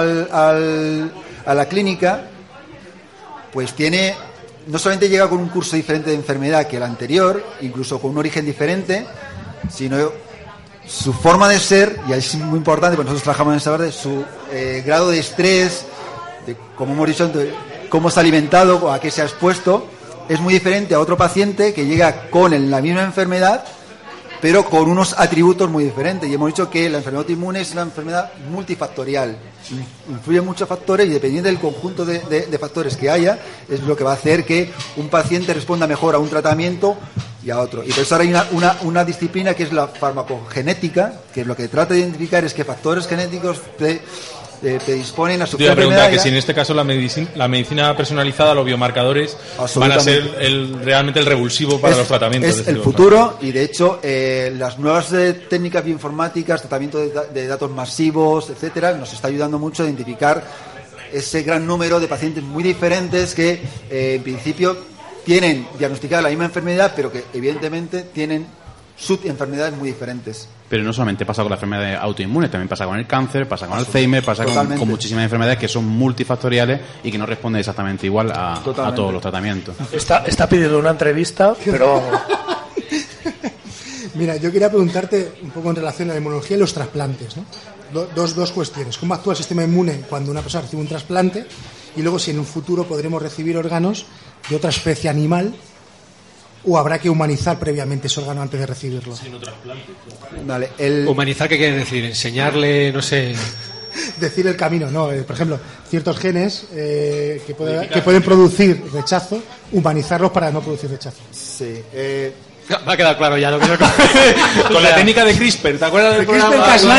[SPEAKER 8] a la clínica, pues no solamente llega con un curso diferente de enfermedad que el anterior, incluso con un origen diferente, sino su forma de ser, y es muy importante, porque nosotros trabajamos en esa parte, su grado de estrés, de cómo hemos dicho, de cómo se ha alimentado, o a qué se ha expuesto, es muy diferente a otro paciente que llega con la misma enfermedad, pero con unos atributos muy diferentes. Y hemos dicho que la enfermedad autoinmune es una enfermedad multifactorial. Influyen muchos factores y dependiendo del conjunto de factores que haya, es lo que va a hacer que un paciente responda mejor a un tratamiento y a otro. Y por eso ahora hay una disciplina que es la farmacogenética, que lo que trata de identificar es qué factores genéticos predisponen a su enfermedad.
[SPEAKER 3] Pregunta que si en este caso la medicina personalizada, los biomarcadores van a ser realmente el revulsivo para los tratamientos.
[SPEAKER 8] Es el futuro y de hecho las nuevas técnicas bioinformáticas, tratamiento de datos masivos, etcétera, nos está ayudando mucho a identificar ese gran número de pacientes muy diferentes que en principio tienen diagnosticada la misma enfermedad, pero que evidentemente tienen subenfermedades muy diferentes.
[SPEAKER 2] Pero no solamente pasa con la enfermedad autoinmune, también pasa con el cáncer, pasa con Alzheimer, pasa con muchísimas enfermedades que son multifactoriales y que no responden exactamente igual a todos los tratamientos.
[SPEAKER 5] Está pidiendo una entrevista, pero...
[SPEAKER 7] Mira, yo quería preguntarte un poco en relación a la inmunología y los trasplantes, ¿no? Dos cuestiones. ¿Cómo actúa el sistema inmune cuando una persona recibe un trasplante? Y luego, si en un futuro podremos recibir órganos de otra especie animal, ¿o habrá que humanizar previamente ese órgano antes de recibirlo?
[SPEAKER 8] Vale,
[SPEAKER 4] ¿Humanizar qué quiere decir? ¿Enseñarle, no sé...?
[SPEAKER 7] Decir el camino, ¿no? Por ejemplo, ciertos genes que pueden producir rechazo, humanizarlos para no producir rechazo.
[SPEAKER 8] Sí,
[SPEAKER 4] me ha quedado claro ya lo que
[SPEAKER 3] con la técnica de CRISPR, ¿te acuerdas del programa?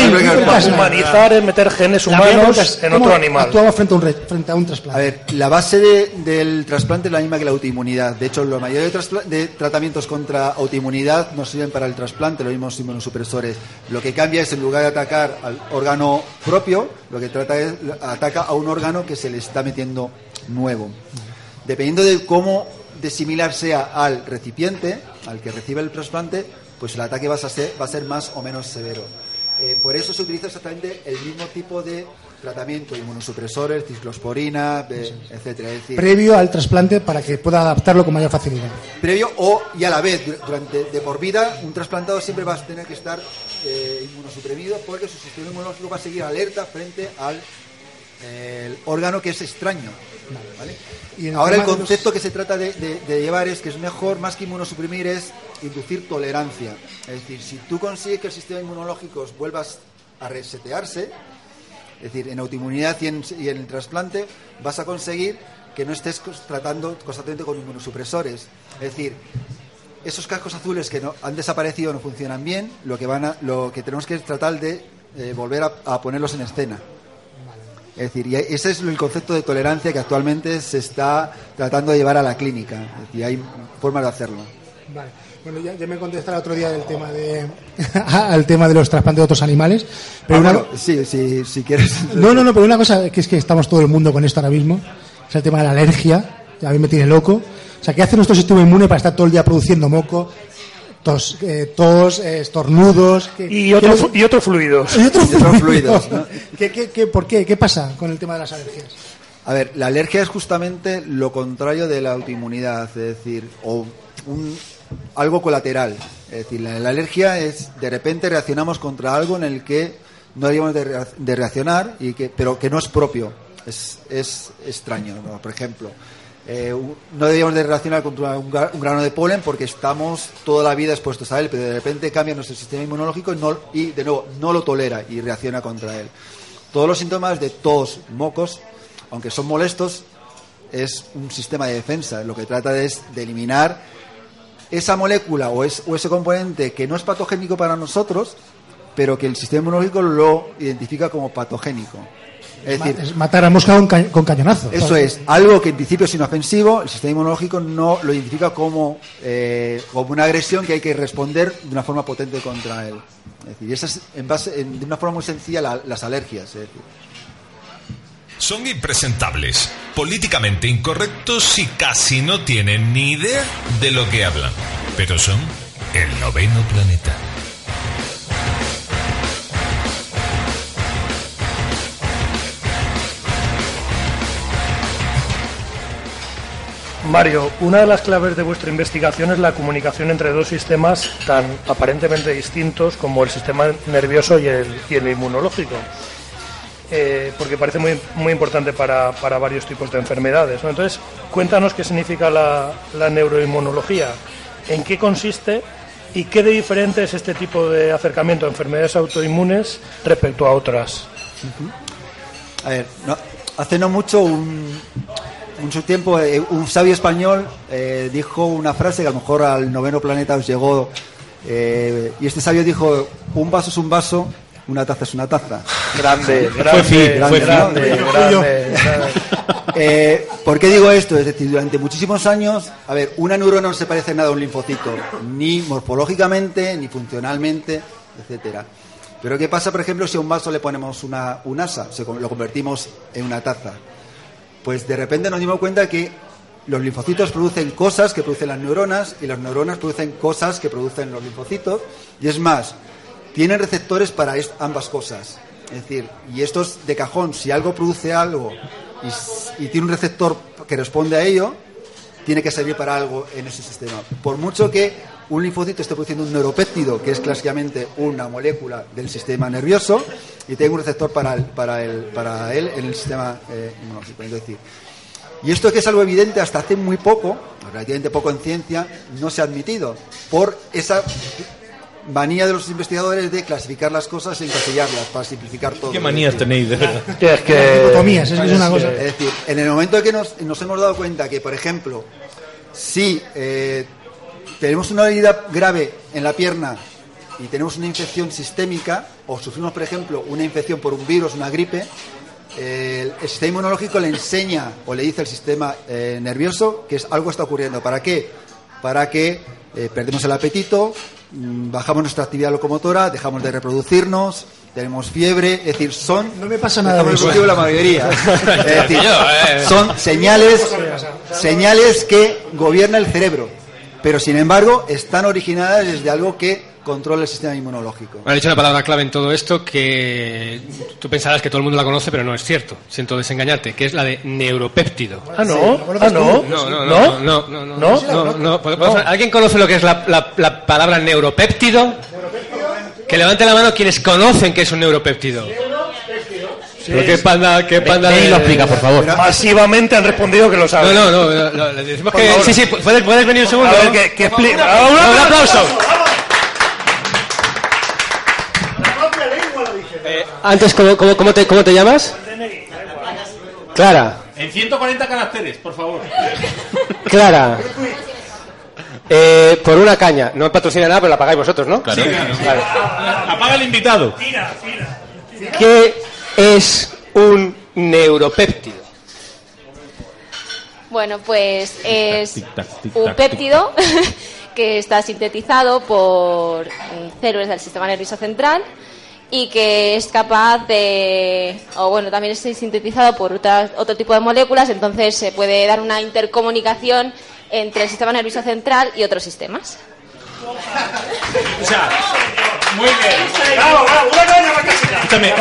[SPEAKER 5] Humanizar es meter genes humanos en otro animal.
[SPEAKER 7] Actuamos frente a un trasplante.
[SPEAKER 8] A ver, la base del trasplante es la misma que la autoinmunidad. De hecho, la mayoría de tratamientos contra autoinmunidad no sirven para el trasplante, los mismos inmunosupresores. Lo que cambia es, en lugar de atacar al órgano propio, lo que ataca a un órgano que se le está metiendo nuevo. Dependiendo de cómo de similar sea al recipiente, al que recibe el trasplante, pues el ataque va a ser más o menos severo. Por eso se utiliza exactamente el mismo tipo de tratamiento, inmunosupresores, ciclosporina, etcétera. Es decir,
[SPEAKER 7] previo al trasplante para que pueda adaptarlo con mayor facilidad.
[SPEAKER 8] Previo y a la vez, de por vida, un trasplantado siempre va a tener que estar inmunosuprimido porque su sistema inmunológico va a seguir alerta frente al el órgano que es extraño. ¿Vale? Ahora el concepto que se trata de llevar es que es mejor, más que inmunosuprimir, es inducir tolerancia. Es decir, si tú consigues que el sistema inmunológico vuelva a resetearse, es decir, en autoinmunidad y en el trasplante, vas a conseguir que no estés tratando constantemente con inmunosupresores. Es decir, esos cascos azules que han desaparecido, no funcionan bien, lo que tenemos que tratar de volver a ponerlos en escena. Es decir, y ese es el concepto de tolerancia que actualmente se está tratando de llevar a la clínica. Es decir, hay formas de hacerlo.
[SPEAKER 7] Vale. Bueno, ya me contestará otro día del tema al tema de los trasplantes de otros animales. Pero
[SPEAKER 8] sí, si quieres.
[SPEAKER 7] No, pero una cosa que es que estamos todo el mundo con esto ahora mismo. es el tema de la alergia, que a mí me tiene loco. O sea, ¿qué hace nuestro sistema inmune para estar todo el día produciendo moco, tos, estornudos?
[SPEAKER 5] Y otros fluidos.
[SPEAKER 7] Y otros
[SPEAKER 8] fluidos, ¿no?
[SPEAKER 7] ¿Por qué? ¿Qué pasa con el tema de las alergias?
[SPEAKER 8] A ver, la alergia es justamente lo contrario de la autoinmunidad, es decir, algo colateral. Es decir, la alergia es, de repente reaccionamos contra algo en el que no deberíamos de reaccionar, pero que no es propio. Es extraño, ¿no? Por ejemplo, no deberíamos de reaccionar contra un grano de polen porque estamos toda la vida expuestos a él, pero de repente cambia nuestro sistema inmunológico y de nuevo no lo tolera y reacciona contra él. Todos los síntomas de tos, mocos, aunque son molestos, es un sistema de defensa. Lo que trata es de eliminar esa molécula o ese componente que no es patogénico para nosotros, pero que el sistema inmunológico lo identifica como patogénico. Es decir,
[SPEAKER 7] es matar a mosca con cañonazo.
[SPEAKER 8] Eso es, algo que en principio es inofensivo, el sistema inmunológico no lo identifica como una agresión que hay que responder de una forma potente contra él. Es decir, y esa es de una forma muy sencilla las alergias. Es decir.
[SPEAKER 1] Son impresentables, políticamente incorrectos y casi no tienen ni idea de lo que hablan. Pero son el noveno planeta.
[SPEAKER 5] Mario, una de las claves de vuestra investigación es la comunicación entre dos sistemas tan aparentemente distintos como el sistema nervioso y el inmunológico. Porque parece muy, muy importante para varios tipos de enfermedades, ¿no? Entonces, cuéntanos qué significa la neuroinmunología, en qué consiste y qué de diferente es este tipo de acercamiento a enfermedades autoinmunes respecto a otras.
[SPEAKER 8] A ver, hace no mucho, mucho tiempo, un sabio español dijo una frase que a lo mejor al noveno planeta os llegó, y este sabio dijo: un vaso es un vaso, una taza es una taza.
[SPEAKER 5] Grande.
[SPEAKER 8] ¿Por qué digo esto? Es decir, durante muchísimos años, a ver, una neurona no se parece nada a un linfocito, ni morfológicamente, ni funcionalmente, etcétera. Pero ¿qué pasa, por ejemplo, si a un vaso le ponemos un asa, lo convertimos en una taza? Pues de repente nos dimos cuenta que los linfocitos producen cosas que producen las neuronas y las neuronas producen cosas que producen los linfocitos, y es más, tienen receptores para ambas cosas. Es decir, y esto es de cajón, si algo produce algo y tiene un receptor que responde a ello, tiene que servir para algo en ese sistema. Por mucho que un linfocito esté produciendo un neuropéptido, que es clásicamente una molécula del sistema nervioso, y tenga un receptor para él en el sistema inmunológico. Es decir, y esto que es algo evidente hasta hace muy poco, relativamente poco en ciencia, no se ha admitido por esa manía de los investigadores de clasificar las cosas y encasillarlas para simplificar todo.
[SPEAKER 10] ¿Qué manías tenéis, de verdad?
[SPEAKER 7] Es que dicotomías, es una cosa.
[SPEAKER 8] Es decir, en el momento que nos hemos dado cuenta que, por ejemplo, si tenemos una herida grave en la pierna y tenemos una infección sistémica, o sufrimos, por ejemplo, una infección por un virus, una gripe, el sistema inmunológico le enseña o le dice al sistema nervioso que algo está ocurriendo. ¿Para qué? Para que perdemos el apetito, bajamos nuestra actividad locomotora, dejamos de reproducirnos, tenemos fiebre. Es decir,
[SPEAKER 7] no me pasa nada de eso.
[SPEAKER 8] La mayoría. Es decir, son señales que gobierna el cerebro, pero sin embargo están originadas desde algo que controla el sistema inmunológico.
[SPEAKER 4] Me ha dicho una palabra clave en todo esto que tú pensarás que todo el mundo la conoce, pero no es cierto. Siento desengañarte, que es la de neuropéptido.
[SPEAKER 5] No.
[SPEAKER 4] ¿Alguien conoce lo que es la palabra neuropéptido? Que levante la mano quienes conocen que es un neuropéptido.
[SPEAKER 5] Sí.
[SPEAKER 4] ¿Pero qué panda
[SPEAKER 10] de... lo explica, por favor.
[SPEAKER 5] Masivamente han respondido que lo saben.
[SPEAKER 4] No, le decimos que... Sí, ¿puedes venir un segundo?
[SPEAKER 5] A ver, que explica.
[SPEAKER 4] ¡Un aplauso! Antes, ¿cómo te llamas? Clara.
[SPEAKER 3] En 140 caracteres, por favor.
[SPEAKER 4] Clara. Por una caña. No patrocina nada, pero la pagáis vosotros, ¿no?
[SPEAKER 10] Claro.
[SPEAKER 3] Sí, claro. Vale. La paga el invitado.
[SPEAKER 4] ¿Qué es un neuropéptido?
[SPEAKER 11] Bueno, pues es un péptido que está sintetizado por células del sistema nervioso central y que es capaz de, o bueno, también es sintetizado por otro tipo de moléculas, entonces se puede dar una intercomunicación entre el sistema nervioso central y otros sistemas.
[SPEAKER 3] O sea, muy bien.
[SPEAKER 5] ¡Bravo, bravo! ¡Una caña para casa!
[SPEAKER 3] Escúchame,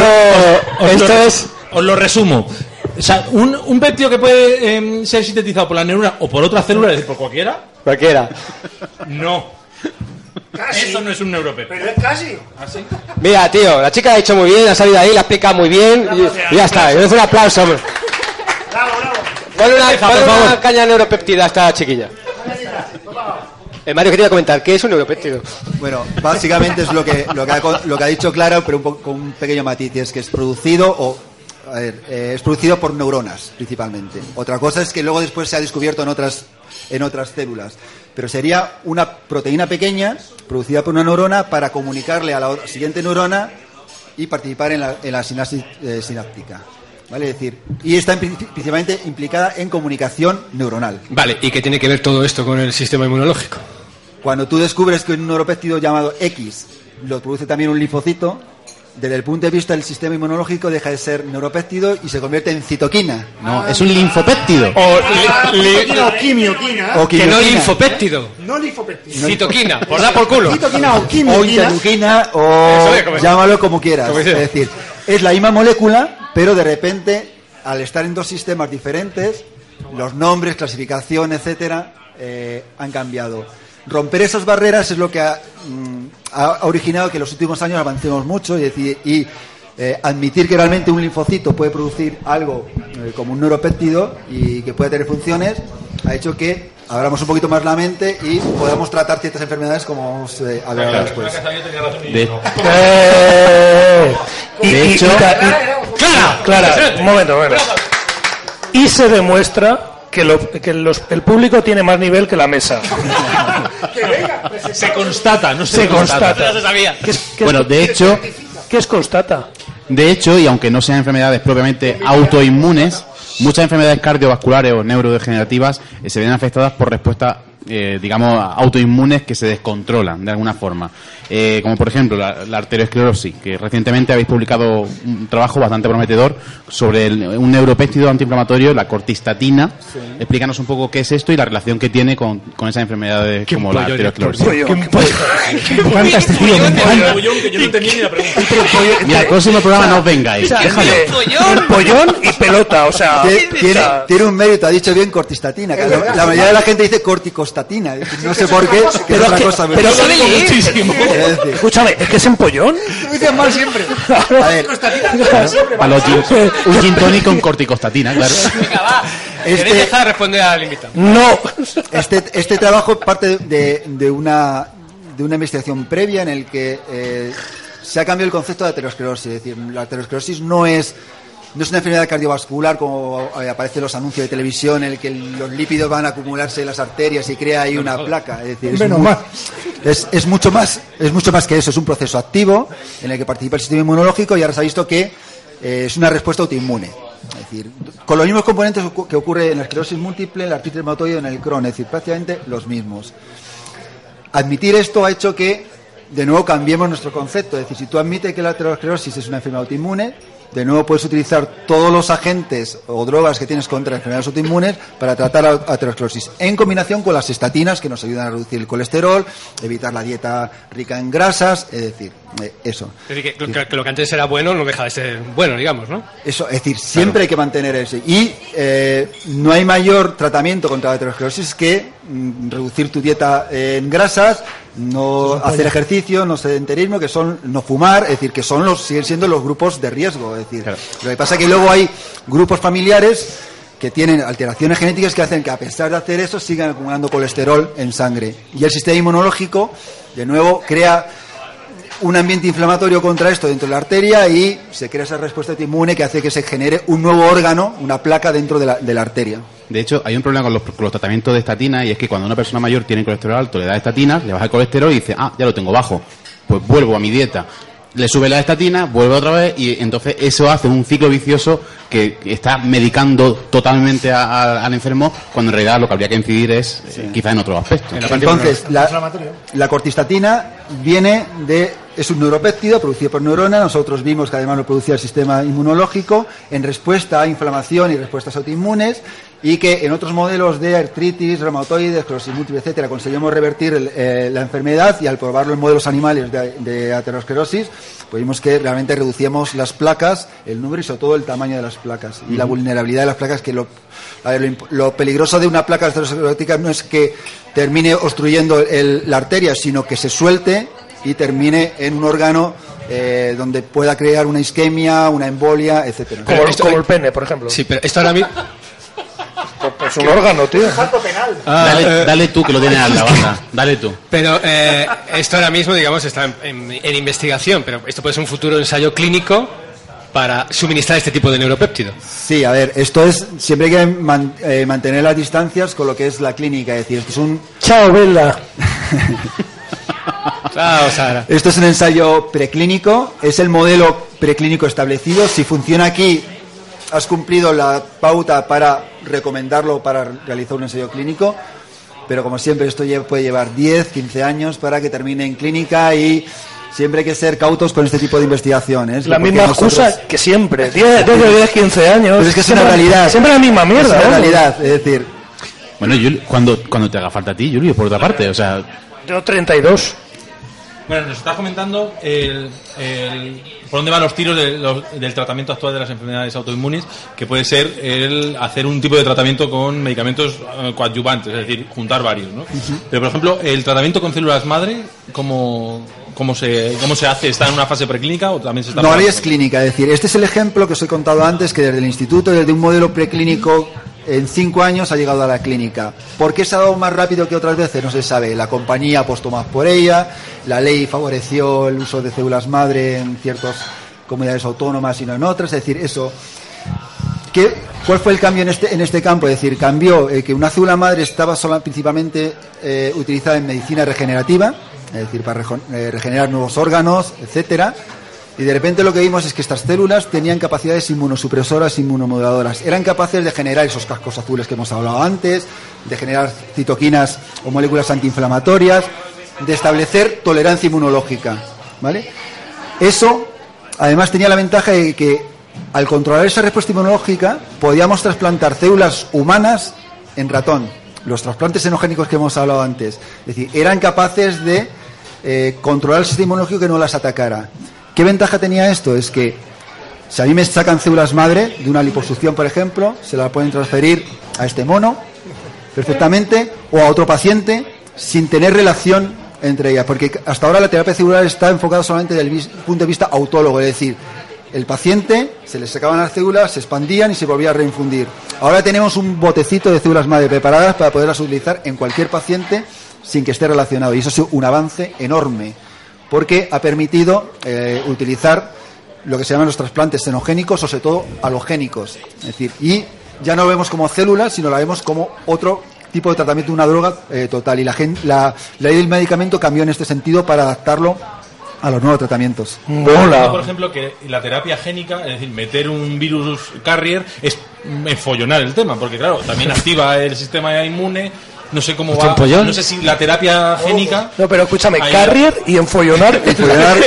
[SPEAKER 3] os lo resumo. O sea, un péptido que puede ser sintetizado por la neurona o por otra célula, es decir, por cualquiera.
[SPEAKER 12] Cualquiera.
[SPEAKER 3] No.
[SPEAKER 5] Casi.
[SPEAKER 3] Eso no es un neuropéptido.
[SPEAKER 5] Pero es casi.
[SPEAKER 3] ¿Así?
[SPEAKER 12] Mira, tío, la chica ha hecho muy bien, ha salido ahí, la ha explicado muy bien y ya está. Yo le doy un aplauso, hombre.
[SPEAKER 5] Bravo, bravo.
[SPEAKER 12] Ponle una caña de neuropéptida a esta chiquilla. Mario, ¿qué te iba a comentar? ¿Qué es un neuropéptido?
[SPEAKER 8] Bueno, básicamente es lo que ha dicho Clara, pero con un pequeño matiz, es que es producido es producido por neuronas, principalmente. Otra cosa es que luego después se ha descubierto en otras células. Pero sería una proteína pequeña producida por una neurona para comunicarle a la siguiente neurona y participar en la sinapsis sináptica. ¿Vale? Es decir, y está principalmente implicada en comunicación neuronal.
[SPEAKER 4] Vale, ¿y qué tiene que ver todo esto con el sistema inmunológico?
[SPEAKER 8] Cuando tú descubres que un neuropéptido llamado X lo produce también un linfocito, desde el punto de vista del sistema inmunológico deja de ser neuropéptido y se convierte en citoquina.
[SPEAKER 2] No, es un linfopéptido.
[SPEAKER 5] O quimioquina.
[SPEAKER 4] Que no linfopéptido.
[SPEAKER 5] No linfopéptido.
[SPEAKER 4] Citoquina, por dar por culo.
[SPEAKER 5] Citoquina o
[SPEAKER 8] O
[SPEAKER 5] quimioquina.
[SPEAKER 8] interleuquina, o llámalo como quieras. Es decir, es la misma molécula, pero de repente, al estar en dos sistemas diferentes, los nombres, clasificación, etcétera, han cambiado. Romper esas barreras es lo que ha originado que en los últimos años avancemos mucho y admitir que realmente un linfocito puede producir algo como un neuropéptido y que puede tener funciones, ha hecho que abramos un poquito más la mente y podamos tratar ciertas enfermedades como vamos a hablar después.
[SPEAKER 2] De hecho,
[SPEAKER 5] Clara, un momento. Y se demuestra que el público tiene más nivel que la mesa.
[SPEAKER 3] Se constata, no
[SPEAKER 5] se constata.
[SPEAKER 4] Ya se sabía.
[SPEAKER 2] bueno, de hecho,
[SPEAKER 5] ¿Qué es constata?
[SPEAKER 2] De hecho, y aunque no sean enfermedades propiamente autoinmunes, muchas enfermedades cardiovasculares o neurodegenerativas se ven afectadas por respuestas, digamos, autoinmunes que se descontrolan de alguna forma. Como por ejemplo la arteriosclerosis, que recientemente habéis publicado un trabajo bastante prometedor sobre un neuropéptido antiinflamatorio, la cortistatina. Sí. Explícanos un poco qué es esto y la relación que tiene con esas enfermedades como la arteriosclerosis.
[SPEAKER 5] ¿Cuántas te digo?
[SPEAKER 3] Que yo no tenía ni la pregunta.
[SPEAKER 2] Mira, el próximo programa no os vengáis.
[SPEAKER 5] Pollón y pelota, o sea...
[SPEAKER 8] Tiene un mérito, ha dicho bien cortistatina. La mayoría de la gente dice corticostatina. No sé por qué, que es una cosa...
[SPEAKER 5] Pero muchísimo. Escúchame, ¿es que es empollón? Lo dices mal siempre.
[SPEAKER 8] A ver,
[SPEAKER 2] un gin tonic con corticostatina, claro.
[SPEAKER 4] Venga, va. ¿Queréis dejar de responder al invitado?
[SPEAKER 8] No. Este trabajo parte de una investigación previa en el que se ha cambiado el concepto de aterosclerosis. Es decir, la aterosclerosis no es una enfermedad cardiovascular como aparece en los anuncios de televisión en el que los lípidos van a acumularse en las arterias y crea ahí una placa. Es decir, es mucho más que eso. Es un proceso activo en el que participa el sistema inmunológico y ahora se ha visto que es una respuesta autoinmune. Es decir, con los mismos componentes que ocurre en la esclerosis múltiple, en la artritis reumatoide o en el Crohn, es decir, prácticamente los mismos. Admitir esto ha hecho que de nuevo cambiemos nuestro concepto. Es decir, si tú admites que la aterosclerosis es una enfermedad autoinmune, de nuevo puedes utilizar todos los agentes o drogas que tienes contra enfermedades autoinmunes para tratar la aterosclerosis, en combinación con las estatinas que nos ayudan a reducir el colesterol, evitar la dieta rica en grasas, es decir, eso.
[SPEAKER 4] Es decir, que lo que antes era bueno no deja de ser bueno, digamos, ¿no?
[SPEAKER 8] Eso, es decir, siempre hay que mantener eso. Y no hay mayor tratamiento contra la aterosclerosis que reducir tu dieta en grasas, no hacer ejercicio, no sedentarismo, que son no fumar, es decir, que siguen siendo los grupos de riesgo. Es decir, claro. Lo que pasa es que luego hay grupos familiares que tienen alteraciones genéticas que hacen que a pesar de hacer eso sigan acumulando colesterol en sangre. Y el sistema inmunológico, de nuevo, crea un ambiente inflamatorio contra esto dentro de la arteria y se crea esa respuesta autoinmune que hace que se genere un nuevo órgano, una placa dentro de la arteria. De
[SPEAKER 2] hecho, hay un problema con los tratamientos de estatina, y es que cuando una persona mayor tiene colesterol alto, le da estatinas, le baja el colesterol y dice, ya lo tengo bajo, pues vuelvo a mi dieta. le sube la estatina, vuelve otra vez y entonces eso hace un ciclo vicioso que está medicando totalmente al enfermo, cuando en realidad lo que habría que incidir es quizás en otros aspectos.
[SPEAKER 8] Entonces, la cortistatina es un neuropéptido producido por neurona. Nosotros vimos que además lo producía el sistema inmunológico en respuesta a inflamación y respuestas autoinmunes, y que en otros modelos de artritis, reumatoide, esclerosis múltiple, etcétera, conseguimos revertir la enfermedad, y al probarlo en modelos animales de aterosclerosis, pues vimos que realmente reducíamos las placas, el número y sobre todo el tamaño de las placas y la vulnerabilidad de las placas, que lo peligroso de una placa aterosclerótica no es que termine obstruyendo la arteria, sino que se suelte y termine en un órgano donde pueda crear una isquemia, una embolia, etcétera.
[SPEAKER 5] Como el pene, por ejemplo.
[SPEAKER 4] Sí, pero esto ahora mismo...
[SPEAKER 5] Es un órgano, tío.
[SPEAKER 2] Dale tú, que lo tienes a la banda. Dale tú.
[SPEAKER 4] Pero esto ahora mismo, digamos, está en investigación, pero esto puede ser un futuro ensayo clínico para suministrar este tipo de neuropéptido.
[SPEAKER 8] Sí, a ver, esto es... Siempre hay que mantener las distancias con lo que es la clínica. Es decir, esto es un...
[SPEAKER 5] ¡Chao, Bella!
[SPEAKER 4] Chao, Sara.
[SPEAKER 8] Esto es un ensayo preclínico. Es el modelo preclínico establecido. Si funciona aquí, has cumplido la pauta para recomendarlo para realizar un ensayo clínico, pero como siempre esto puede llevar 10, 15 años para que termine en clínica, y siempre hay que ser cautos con este tipo de investigaciones.
[SPEAKER 5] La misma excusa que siempre, 10, 15 años.
[SPEAKER 8] Pero es que es una realidad.
[SPEAKER 5] Siempre la misma mierda.
[SPEAKER 8] Es una realidad, es decir...
[SPEAKER 2] Bueno, Julio, cuando te haga falta a ti, Julio, por otra parte, o sea...
[SPEAKER 5] Yo 32.
[SPEAKER 3] Bueno, nos está comentando por dónde van los tiros del tratamiento actual de las enfermedades autoinmunes, que puede ser el hacer un tipo de tratamiento con medicamentos coadyuvantes, es decir, juntar varios, ¿no? Pero, por ejemplo, el tratamiento con células madre, ¿cómo se hace? ¿Está en una fase preclínica o también se está...?
[SPEAKER 8] No, ahora es clínica, es decir, este es el ejemplo que os he contado antes, que desde el instituto, desde un modelo preclínico, en 5 años ha llegado a la clínica. ¿Por qué se ha dado más rápido que otras veces? No se sabe. La compañía apostó más por ella, la ley favoreció el uso de células madre en ciertas comunidades autónomas y no en otras. Es decir, eso... ¿Cuál fue el cambio en este campo? Es decir, cambió que una célula madre estaba principalmente utilizada en medicina regenerativa, es decir, para regenerar nuevos órganos, etcétera. Y de repente lo que vimos es que estas células tenían capacidades inmunosupresoras, inmunomoduladoras. Eran capaces de generar esos cascos azules que hemos hablado antes, de generar citoquinas o moléculas antiinflamatorias, de establecer tolerancia inmunológica, ¿vale? Eso, además, tenía la ventaja de que, al controlar esa respuesta inmunológica, podíamos trasplantar células humanas en ratón. Los trasplantes xenogénicos que hemos hablado antes. Es decir, eran capaces de controlar el sistema inmunológico, que no las atacara. ¿Qué ventaja tenía esto? Es que si a mí me sacan células madre de una liposucción, por ejemplo, se las pueden transferir a este mono perfectamente, o a otro paciente, sin tener relación entre ellas, porque hasta ahora la terapia celular está enfocada solamente desde el punto de vista autólogo, es decir, el paciente, se le sacaban las células, se expandían y se volvía a reinfundir. Ahora tenemos un botecito de células madre preparadas para poderlas utilizar en cualquier paciente sin que esté relacionado, y eso es un avance enorme, porque ha permitido utilizar lo que se llaman los trasplantes xenogénicos, o sobre todo halogénicos. Es decir, y ya no lo vemos como células, sino la vemos como otro tipo de tratamiento, una droga total. Y la ley del medicamento cambió en este sentido para adaptarlo a los nuevos tratamientos.
[SPEAKER 3] Por ejemplo, que la terapia génica, es decir, meter un virus carrier, es enfollonar el tema, porque claro, también activa el sistema inmune. No sé cómo va. No sé si la terapia génica.
[SPEAKER 5] No, pero escúchame, carrier y enfollonar. Enfollonar.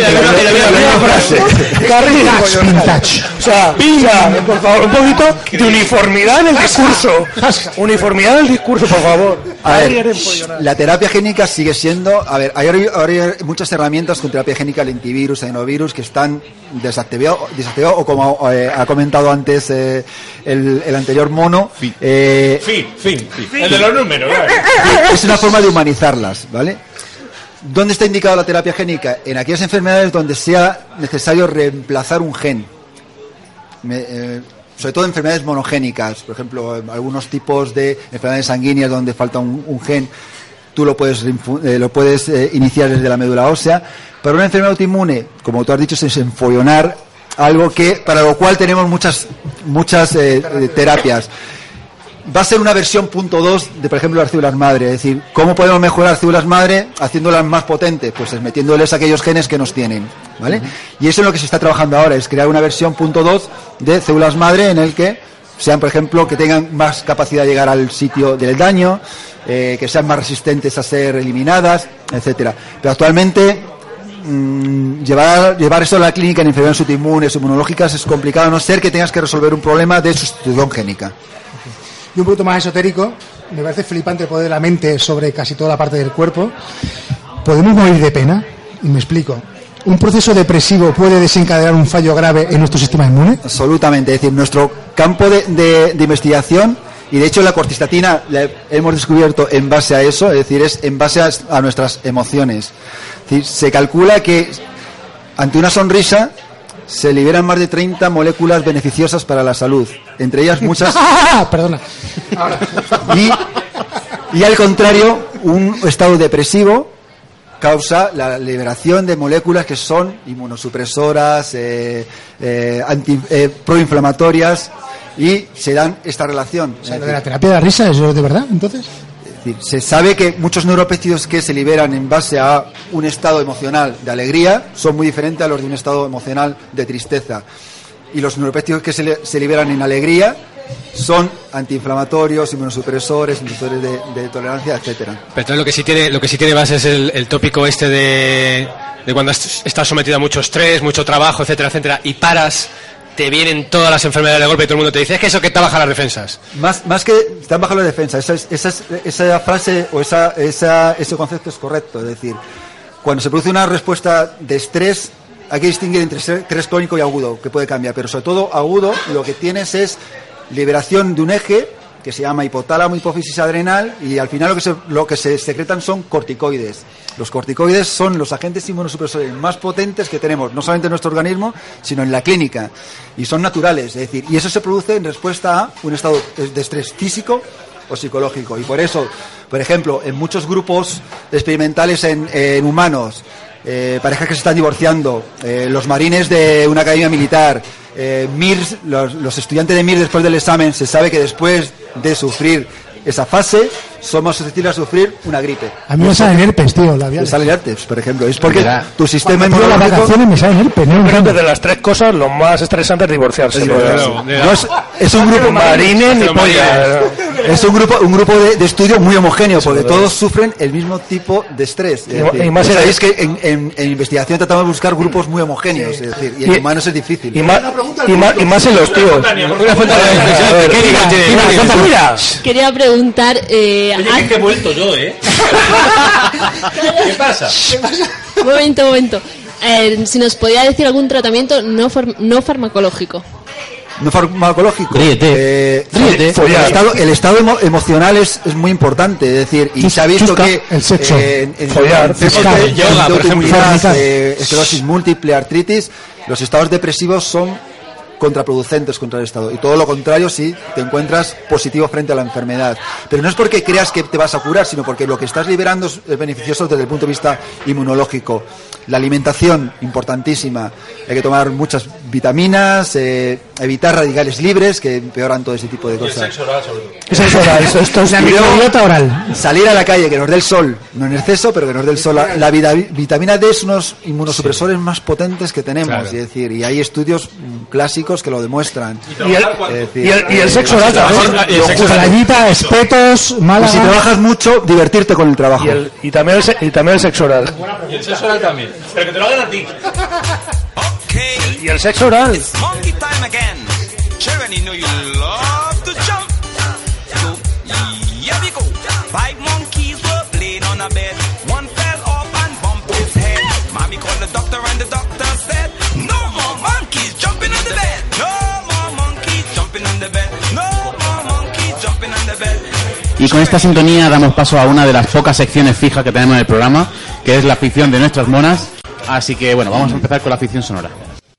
[SPEAKER 5] Carrier y enfollonar. O sea, por favor, un poquito de uniformidad en el discurso. Uniformidad en el discurso, por favor.
[SPEAKER 8] A ver, la terapia génica sigue siendo. A ver, hay muchas herramientas con terapia génica, el antivirus, adenovirus, que están desactivados, o como ha comentado antes el anterior mono.
[SPEAKER 3] El de los números, ¿vale?
[SPEAKER 8] Es una forma de humanizarlas, ¿vale? ¿Dónde está indicada la terapia génica? En aquellas enfermedades donde sea necesario reemplazar un gen. Sobre todo enfermedades monogénicas, por ejemplo, algunos tipos de enfermedades sanguíneas donde falta un gen, tú lo puedes iniciar desde la médula ósea. Para una enfermedad autoinmune, como tú has dicho, es enfollonar algo para lo cual tenemos muchas terapias. va a ser una versión .2 de, por ejemplo, las células madre. Es decir, ¿cómo podemos mejorar las células madre haciéndolas más potentes? Pues es metiéndoles aquellos genes que nos tienen, ¿vale? Y eso es lo que se está trabajando ahora, es crear una versión .2 de células madre en el que sean, por ejemplo, que tengan más capacidad de llegar al sitio del daño, que sean más resistentes a ser eliminadas, etcétera. Pero actualmente llevar eso a la clínica en enfermedades autoinmunes o inmunológicas es complicado, a no ser que tengas que resolver un problema de sustitución génica.
[SPEAKER 7] Y un poquito más esotérico, me parece flipante el poder de la mente sobre casi toda la parte del cuerpo. ¿Podemos morir de pena? Y me explico. ¿Un proceso depresivo puede desencadenar un fallo grave en nuestro sistema inmune?
[SPEAKER 8] Absolutamente, es decir, nuestro campo de investigación, y de hecho la cortistatina la hemos descubierto en base a eso, es decir, es en base a nuestras emociones. Es decir, se calcula que ante una sonrisa se liberan más de 30 moléculas beneficiosas para la salud, entre ellas muchas...
[SPEAKER 7] Perdona.
[SPEAKER 8] Y al contrario, un estado depresivo causa la liberación de moléculas que son inmunosupresoras, proinflamatorias, y se dan esta relación.
[SPEAKER 7] O sea, lo de la terapia de la risa, ¿eso es de verdad, entonces?
[SPEAKER 8] Es decir, se sabe que muchos neuropéptidos que se liberan en base a un estado emocional de alegría son muy diferentes a los de un estado emocional de tristeza. Y los neuropéptidos que se liberan en alegría son antiinflamatorios, inmunosupresores, inductores de tolerancia, etcétera.
[SPEAKER 4] Pero entonces lo que sí tiene base es el tópico este de cuando estás sometido a mucho estrés, mucho trabajo, etcétera, etcétera, y paras, te vienen todas las enfermedades de golpe y todo el mundo te dice, es que eso que te baja las defensas.
[SPEAKER 8] Más que te han bajado las defensas, esa frase o ese concepto es correcto. Es decir, cuando se produce una respuesta de estrés, hay que distinguir entre estrés crónico y agudo, que puede cambiar, pero sobre todo agudo, lo que tienes es liberación de un eje que se llama hipotálamo, hipófisis adrenal, y al final lo que se secretan son corticoides. Los corticoides son los agentes inmunosupresores más potentes que tenemos, no solamente en nuestro organismo, sino en la clínica, y son naturales, es decir, y eso se produce en respuesta a un estado de estrés físico o psicológico, y por eso, por ejemplo, en muchos grupos experimentales en humanos, parejas que se están divorciando, los marines de una academia militar, MIRS, los estudiantes de MIRS después del examen, se sabe que después de sufrir esa fase somos susceptibles a sufrir una gripe.
[SPEAKER 7] A mí me salen herpes, tío.
[SPEAKER 8] Me salen herpes, por ejemplo. Es porque tu sistema
[SPEAKER 7] inmunológico... Las vacaciones me salen herpes.
[SPEAKER 5] Yo creo que de las tres cosas lo más estresante es divorciarse.
[SPEAKER 8] Es un grupo
[SPEAKER 5] marines ni polla.
[SPEAKER 8] Es un grupo de estudio muy homogéneo, porque todos sufren el mismo tipo de estrés. Y más sabéis que en investigación tratamos de buscar grupos muy homogéneos, es decir, y en humanos es difícil.
[SPEAKER 5] Y más en los tíos.
[SPEAKER 13] Quería preguntar...
[SPEAKER 3] Oye, que he vuelto yo, ¿eh? ¿Qué pasa?
[SPEAKER 13] Momento. Si nos podía decir algún tratamiento no farmacológico.
[SPEAKER 8] No farmacológico.
[SPEAKER 10] Ríete.
[SPEAKER 8] El estado emocional es muy importante, es decir, y se ha visto que
[SPEAKER 7] el sexo,
[SPEAKER 8] follar, yoga, por ejemplo, esclerosis múltiple, artritis, los estados depresivos son contraproducentes contra el estado, y todo lo contrario si te encuentras positivo frente a la enfermedad. Pero no es porque creas que te vas a curar, sino porque lo que estás liberando es beneficioso desde el punto de vista inmunológico. La alimentación, importantísima. Hay que tomar muchas vitaminas, evitar radicales libres que empeoran todo ese tipo de cosas.
[SPEAKER 3] Y el sexo oral, sobre todo.
[SPEAKER 7] Sexo oral, esto es la microbiota oral.
[SPEAKER 8] Salir a la calle, que nos dé el sol, no en exceso, pero que nos dé el sol. La vitamina D es unos inmunosupresores más potentes que tenemos, claro. Es decir, y hay estudios clásicos que lo demuestran.
[SPEAKER 5] Y el sexo oral también.
[SPEAKER 7] Playita, espetos, Málaga.
[SPEAKER 8] Y si trabajas mucho, divertirte con el trabajo.
[SPEAKER 5] Y también el sexo oral.
[SPEAKER 3] Y el sexo oral también. Pero que te lo hagan a ti.
[SPEAKER 5] Y el sexo oral.
[SPEAKER 2] Y con esta sintonía damos paso a una de las pocas secciones fijas que tenemos en el programa, que es la ficción de nuestras monas. Así que bueno, vamos a empezar con la ficción sonora.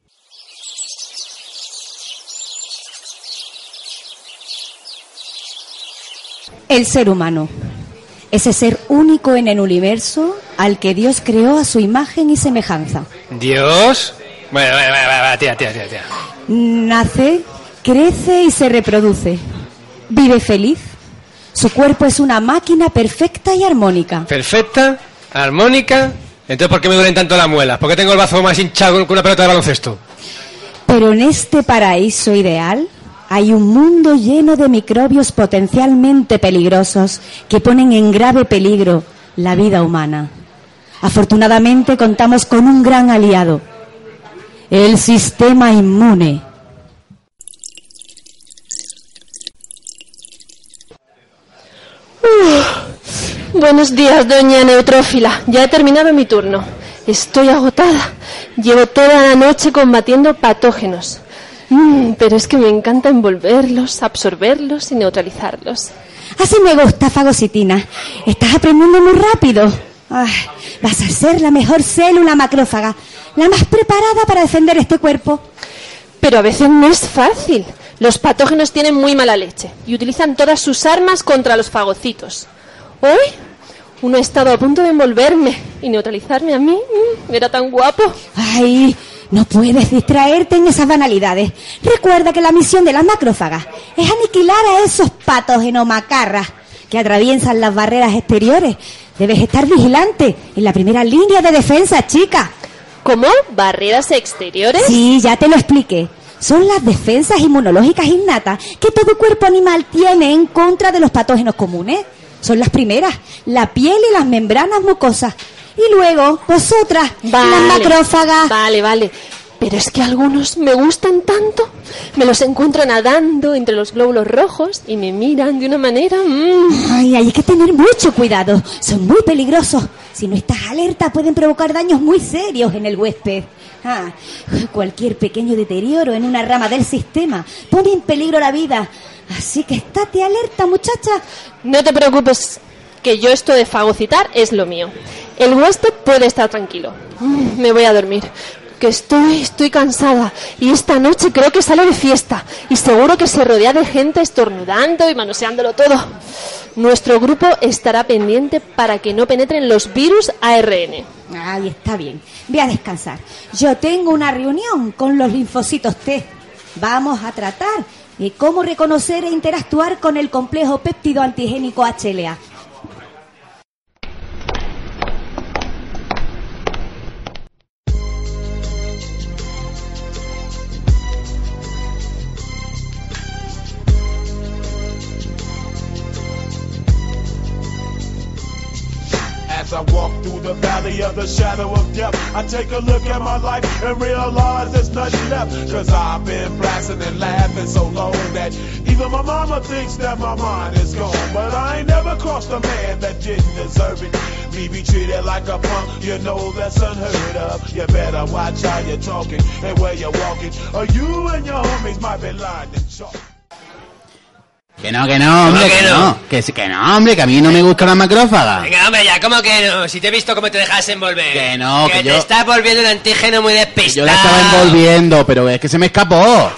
[SPEAKER 14] El ser humano. Ese ser único en el universo al que Dios creó a su imagen y semejanza.
[SPEAKER 4] ¿Dios? Bueno, tía.
[SPEAKER 14] Nace, crece y se reproduce. Vive feliz. Su cuerpo es una máquina perfecta y armónica.
[SPEAKER 4] ¿Perfecta? ¿Armónica? Entonces, ¿por qué me duelen tanto las muelas? ¿Por qué tengo el bazo más hinchado que una pelota de baloncesto?
[SPEAKER 14] Pero en este paraíso ideal hay un mundo lleno de microbios potencialmente peligrosos que ponen en grave peligro la vida humana. Afortunadamente contamos con un gran aliado, el sistema inmune.
[SPEAKER 13] Buenos días, doña Neutrófila. Ya he terminado mi turno. Estoy agotada. Llevo toda la noche combatiendo patógenos. Pero es que me encanta envolverlos, absorberlos y neutralizarlos.
[SPEAKER 14] Así me gusta, fagocitina. Estás aprendiendo muy rápido. Vas a ser la mejor célula macrófaga, la más preparada para defender este cuerpo.
[SPEAKER 13] Pero a veces no es fácil. Los patógenos tienen muy mala leche y utilizan todas sus armas contra los fagocitos. Hoy, uno ha estado a punto de envolverme y neutralizarme a mí. Era tan guapo.
[SPEAKER 14] Ay, no puedes distraerte en esas banalidades. Recuerda que la misión de las macrófagas es aniquilar a esos patógenos macarras que atraviesan las barreras exteriores. Debes estar vigilante en la primera línea de defensa, chica.
[SPEAKER 13] ¿Cómo? ¿Barreras exteriores?
[SPEAKER 14] Sí, ya te lo expliqué. Son las defensas inmunológicas innatas que todo cuerpo animal tiene en contra de los patógenos comunes. Son las primeras, la piel y las membranas mucosas. Y luego, vosotras, las macrófagas.
[SPEAKER 13] Vale. Pero es que algunos me gustan tanto. Me los encuentro nadando entre los glóbulos rojos y me miran de una manera...
[SPEAKER 14] Ay, hay que tener mucho cuidado. Son muy peligrosos. Si no estás alerta, pueden provocar daños muy serios en el huésped. Cualquier pequeño deterioro en una rama del sistema pone en peligro la vida. Así que estate alerta, muchacha.
[SPEAKER 13] No te preocupes, que yo esto de fagocitar es lo mío. El huésped puede estar tranquilo. Me voy a dormir, que estoy cansada. Y esta noche creo que sale de fiesta. Y seguro que se rodea de gente estornudando y manoseándolo todo. Nuestro grupo estará pendiente para que no penetren los virus ARN.
[SPEAKER 14] Ay, está bien. Ve a descansar. Yo tengo una reunión con los linfocitos T. Vamos a tratar de cómo reconocer e interactuar con el complejo péptido antigénico HLA.
[SPEAKER 15] As I walk through the valley of the shadow of death, I take a look at my life and realize there's nothing left. Cause I've been blasting and laughing so long that even my mama thinks that my mind is gone. But I ain't never crossed a man that didn't deserve it. Me be treated like a punk, you know that's unheard of. You better watch how you're talking and where you're walking, or you and your homies might be lying and chalk.
[SPEAKER 2] Que no, hombre, que no, hombre, que a mí no me gusta la macrófaga.
[SPEAKER 4] Venga, hombre, ya, ¿cómo que no? Si te he visto cómo te dejas envolver.
[SPEAKER 2] Que no, que
[SPEAKER 4] te estás volviendo un antígeno muy despistado.
[SPEAKER 2] Yo la estaba envolviendo, pero es que se me escapó.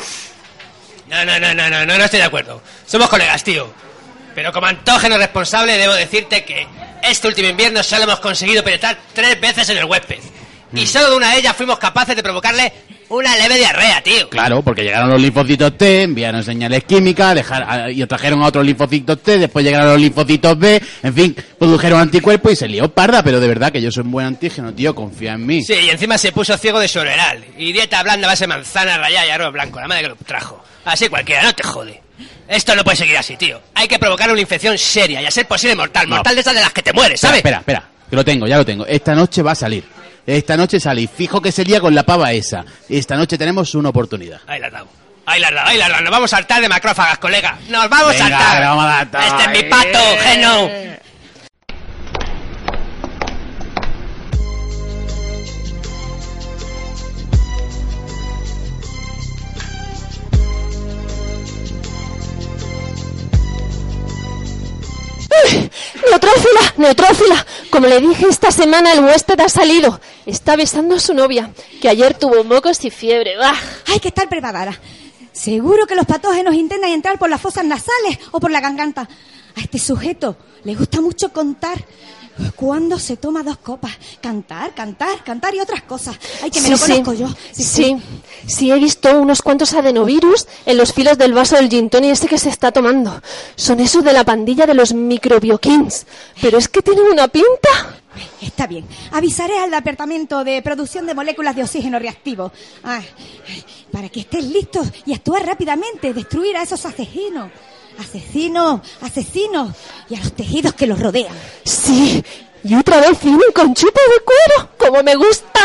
[SPEAKER 4] No estoy de acuerdo. Somos colegas, tío. Pero como antógeno responsable debo decirte que este último invierno solo hemos conseguido penetrar 3 veces en el huésped. Y solo de una de ellas fuimos capaces de provocarle una leve diarrea, tío.
[SPEAKER 2] Claro, porque llegaron los linfocitos T, enviaron señales químicas, y trajeron a otros linfocitos T, después llegaron los linfocitos B, en fin, produjeron anticuerpos y se lió parda, pero de verdad que yo soy un buen antígeno, tío, confía en mí.
[SPEAKER 4] Sí, y encima se puso ciego de soreral. Y dieta blanda a base de manzana rallada y arroz blanco, la madre que lo trajo. Así cualquiera, no te jode. Esto no puede seguir así, tío. Hay que provocar una infección seria y a ser posible mortal.
[SPEAKER 2] No.
[SPEAKER 4] Mortal de esas de las que te mueres, ¿sabes?
[SPEAKER 2] Espera, que ya lo tengo. Esta noche va a salir. Esta noche sale y fijo que se lía con la pava esa. Esta noche tenemos una oportunidad.
[SPEAKER 4] Ahí la has dado. Nos vamos a hartar de macrófagas, colega. Nos vamos a hartar.
[SPEAKER 2] Vamos a hartar.
[SPEAKER 4] Este es mi pato, Geno.
[SPEAKER 13] Neutrófila, como le dije esta semana, el huésped ha salido. Está besando a su novia, que ayer tuvo mocos y fiebre. ¡Ah!
[SPEAKER 14] Hay que estar preparada. Seguro que los patógenos intentan entrar por las fosas nasales o por la garganta. A este sujeto le gusta mucho contar. ¿Cuándo se toma 2 copas? Cantar y otras cosas. Ay, que me lo conozco yo.
[SPEAKER 13] Sí, he visto unos cuantos adenovirus en los filos del vaso del gin tonic ese que se está tomando. Son esos de la pandilla de los microbiokins. Pero es que tienen una pinta.
[SPEAKER 14] Está bien. Avisaré al departamento de producción de moléculas de oxígeno reactivo. Para que estén listos y actuar rápidamente, destruir a esos asesinos. Asesinos y a los tejidos que los rodean.
[SPEAKER 13] Sí, y otra vez vienen con chupas de cuero, como me gustan.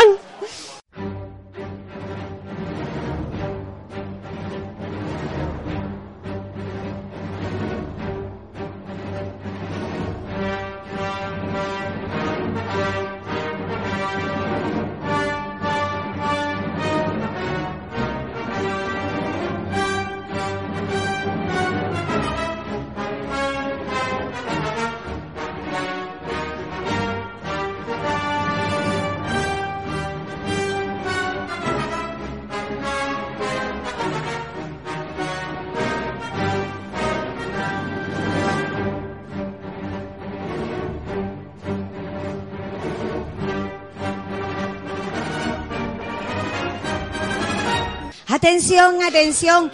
[SPEAKER 14] Atención,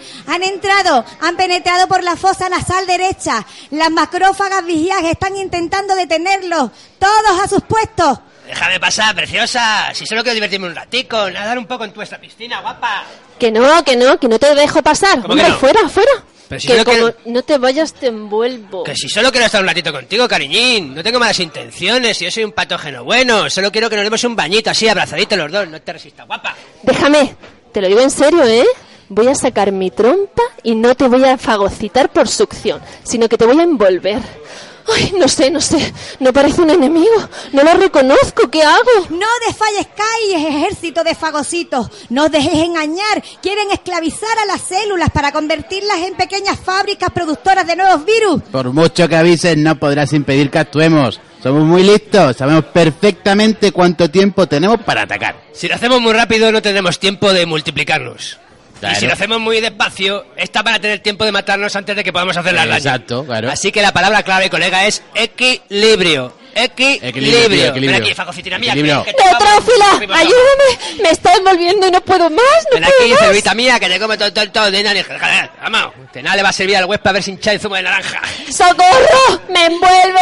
[SPEAKER 14] han penetrado por la fosa nasal derecha. Las macrófagas vigías están intentando detenerlos. Todos a sus puestos.
[SPEAKER 16] Déjame pasar, preciosa. Si solo quiero divertirme un ratico, nadar un poco en tu esta piscina, guapa.
[SPEAKER 13] Que no te dejo pasar. Hombre,
[SPEAKER 16] no?
[SPEAKER 13] fuera.
[SPEAKER 16] Pero si
[SPEAKER 13] que
[SPEAKER 16] solo
[SPEAKER 13] como
[SPEAKER 16] quiero...
[SPEAKER 13] no te vayas te envuelvo.
[SPEAKER 16] Que si solo quiero estar un ratito contigo, cariñín. No tengo malas intenciones, yo soy un patógeno bueno. Solo quiero que nos demos un bañito así, abrazaditos los dos. No te resistas, guapa.
[SPEAKER 13] Déjame, te lo digo en serio, ¿eh? Voy a sacar mi trompa y no te voy a fagocitar por succión, sino que te voy a envolver. Ay, no sé, no parece un enemigo, no lo reconozco, ¿qué hago?
[SPEAKER 14] No desfallezcáis, ejército de fagocitos, no os dejéis engañar, quieren esclavizar a las células para convertirlas en pequeñas fábricas productoras de nuevos virus.
[SPEAKER 2] Por mucho que avises, no podrás impedir que actuemos. Somos muy listos, sabemos perfectamente cuánto tiempo tenemos para atacar.
[SPEAKER 16] Si lo hacemos muy rápido no tendremos tiempo de multiplicarnos.
[SPEAKER 2] Claro.
[SPEAKER 16] Y si lo hacemos muy despacio, esta van a tener tiempo de matarnos antes de que podamos hacer la daño.
[SPEAKER 2] Exacto, claro.
[SPEAKER 16] Así que la palabra clave, colega, es equilibrio. Equilibrio. Ven aquí, fagocitina mía.
[SPEAKER 13] ¡Neutrófila! ¡Ayúdame! Me está envolviendo y no puedo más,
[SPEAKER 16] Ven aquí, celuita mía, que te come todo de nada. Vamos, que nada le va a servir al huésped a ver si hincha el zumo de naranja.
[SPEAKER 13] ¡Socorro! ¡Me envuelve!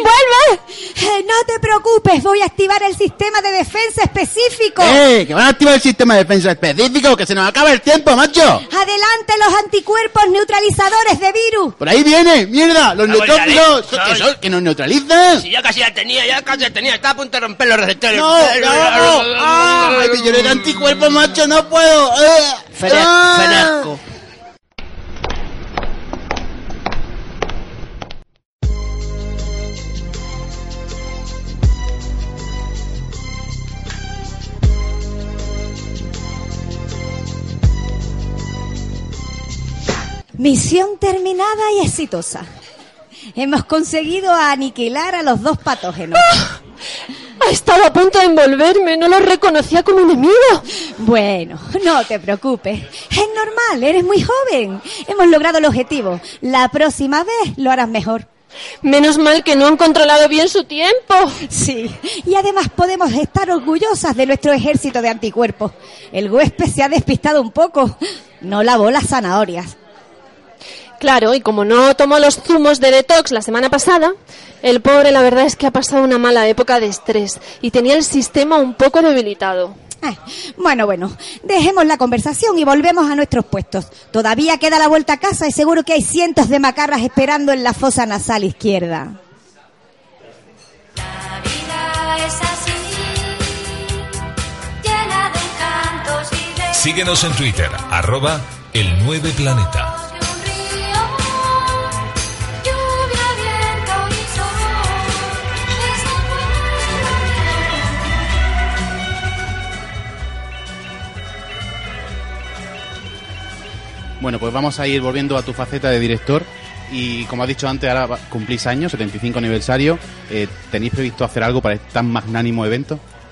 [SPEAKER 14] No te preocupes, voy a activar el sistema de defensa específico.
[SPEAKER 2] ¡Que van a activar el sistema de defensa específico! ¡Que se nos acaba el tiempo, macho!
[SPEAKER 14] ¡Adelante los anticuerpos neutralizadores de virus!
[SPEAKER 2] ¡Por ahí viene! ¡Mierda! ¡Los neutrófilos! ¿Que nos neutralizan?
[SPEAKER 16] Si ya casi la tenía, estaba a punto de romper los receptores.
[SPEAKER 2] ¡No! ¡Ay, millones de anticuerpos, macho! ¡No puedo!
[SPEAKER 16] Fenasco.
[SPEAKER 14] Misión terminada y exitosa. Hemos conseguido aniquilar a los 2 patógenos.
[SPEAKER 13] Ha estado a punto de envolverme, no lo reconocía como enemigo.
[SPEAKER 14] Bueno, no te preocupes. Es normal, eres muy joven. Hemos logrado el objetivo. La próxima vez lo harás mejor.
[SPEAKER 13] Menos mal que no han controlado bien su tiempo.
[SPEAKER 14] Sí, y además podemos estar orgullosas de nuestro ejército de anticuerpos. El huésped se ha despistado un poco. No lavó las zanahorias.
[SPEAKER 13] Claro, y como no tomó los zumos de detox la semana pasada, el pobre la verdad es que ha pasado una mala época de estrés y tenía el sistema un poco debilitado.
[SPEAKER 14] Bueno, dejemos la conversación y volvemos a nuestros puestos. Todavía queda la vuelta a casa y seguro que hay cientos de macarras esperando en la fosa nasal izquierda.
[SPEAKER 17] La vida es así, llena de encantos y de...
[SPEAKER 1] Síguenos en Twitter, @el9planeta.
[SPEAKER 2] Bueno, pues vamos a ir volviendo a tu faceta de director y como has dicho antes, ahora cumplís años, 75 aniversario. ¿Tenéis previsto hacer algo para este tan magnánimo evento?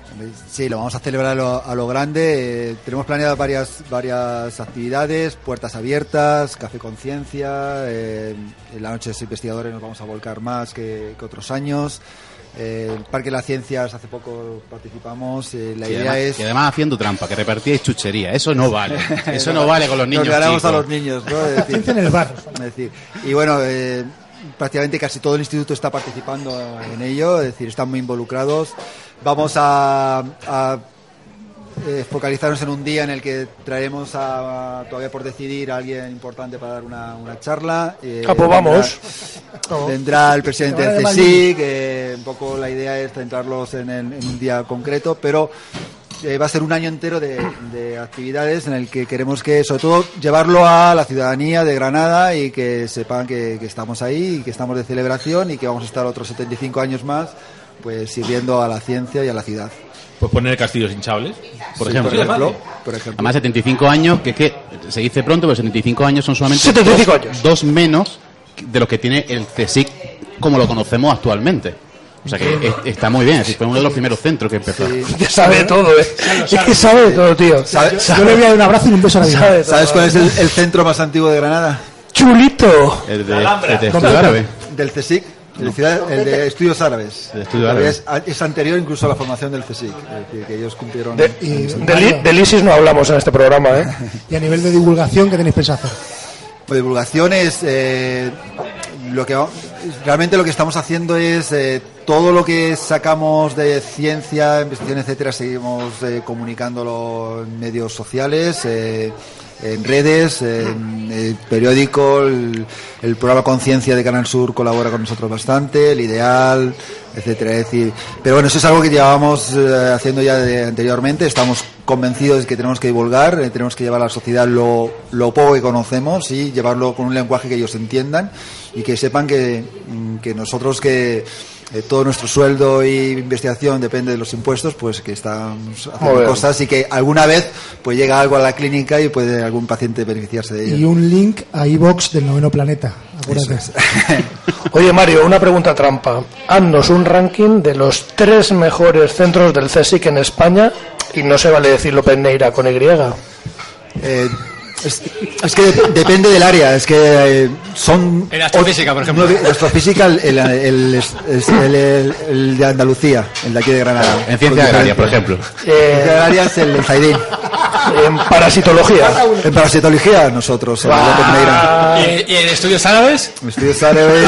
[SPEAKER 8] Sí, lo vamos a celebrar a lo grande. Tenemos planeadas varias actividades, puertas abiertas, café conciencia. En la noche de los investigadores nos vamos a volcar más que otros años. El Parque de las Ciencias hace poco participamos. La idea es...
[SPEAKER 2] Y además haciendo trampa, que repartíais chuchería. Eso no vale. Eso no vale con los niños.
[SPEAKER 8] Nos ganamos
[SPEAKER 2] chicos.
[SPEAKER 8] a los niños, ¿no? Es decir,
[SPEAKER 7] en el bar.
[SPEAKER 8] es decir, y bueno, prácticamente casi todo el instituto está participando en ello. Es decir, están muy involucrados. Vamos a focalizarnos en un día en el que traeremos todavía por decidir a alguien importante para dar una charla.
[SPEAKER 5] Pues vamos.
[SPEAKER 8] Vendrá el presidente del CSIC. Un poco la idea es centrarlos en un día concreto, pero va a ser un año entero de actividades en el que queremos que, sobre todo, llevarlo a la ciudadanía de Granada y que sepan que estamos ahí y que estamos de celebración y que vamos a estar otros 75 años más pues sirviendo a la ciencia y a la ciudad.
[SPEAKER 10] Pues poner castillos hinchables,
[SPEAKER 2] por
[SPEAKER 8] Sí,
[SPEAKER 2] ejemplo.
[SPEAKER 8] por ejemplo.
[SPEAKER 2] Además, 75 años, que es que se dice pronto, pero 75 años son solamente
[SPEAKER 5] 75 años.
[SPEAKER 2] dos menos de los que tiene el CSIC como lo conocemos actualmente. O sea que está muy bien, es decir, fue uno de los primeros centros que empezó.
[SPEAKER 5] Ya sabe todo, Es que sabe todo, tío.
[SPEAKER 7] Yo le voy a dar un abrazo y un beso a la vida.
[SPEAKER 8] ¿Sabes cuál es el centro más antiguo de Granada?
[SPEAKER 5] Chulito.
[SPEAKER 2] El de Estudio Árabe.
[SPEAKER 8] Del CSIC. El de Estudios Árabes.
[SPEAKER 2] El de Estudio Árabe.
[SPEAKER 8] Es anterior incluso a la formación del CSIC. Es decir, que ellos cumplieron...
[SPEAKER 5] Del ISIS no hablamos en este programa, ¿eh?
[SPEAKER 7] Y a nivel de divulgación, ¿qué tenéis pensado hacer?
[SPEAKER 8] Pues divulgación es... realmente lo que estamos haciendo es todo lo que sacamos de ciencia, investigación, etcétera, seguimos comunicándolo en medios sociales, en redes, en el periódico, el programa Conciencia de Canal Sur colabora con nosotros bastante, el Ideal, etcétera. Es decir, pero bueno, eso es algo que llevábamos haciendo ya anteriormente. Estamos convencidos de que tenemos que divulgar, tenemos que llevar a la sociedad lo poco que conocemos y llevarlo con un lenguaje que ellos entiendan y que sepan que nosotros todo nuestro sueldo y investigación depende de los impuestos, pues que estamos haciendo cosas y que alguna vez pues llega algo a la clínica y puede algún paciente beneficiarse de ello.
[SPEAKER 7] Y un link a iVox del Noveno Planeta, acuérdate.
[SPEAKER 5] Oye, Mario, una pregunta trampa. Haznos un ranking de los 3 mejores centros del CSIC en España, y no se vale decir López Neira con Y.
[SPEAKER 8] Es que depende del área, es que son...
[SPEAKER 4] En astrofísica, por ejemplo.
[SPEAKER 8] En astrofísica, el de Andalucía, el de aquí de Granada.
[SPEAKER 2] En ciencia agraria, por ejemplo.
[SPEAKER 8] Ciencia agraria es el Zaidín.
[SPEAKER 5] En parasitología.
[SPEAKER 8] En parasitología, nosotros, el López Neira.
[SPEAKER 4] ¿Y en estudios árabes?
[SPEAKER 8] En estudios árabes...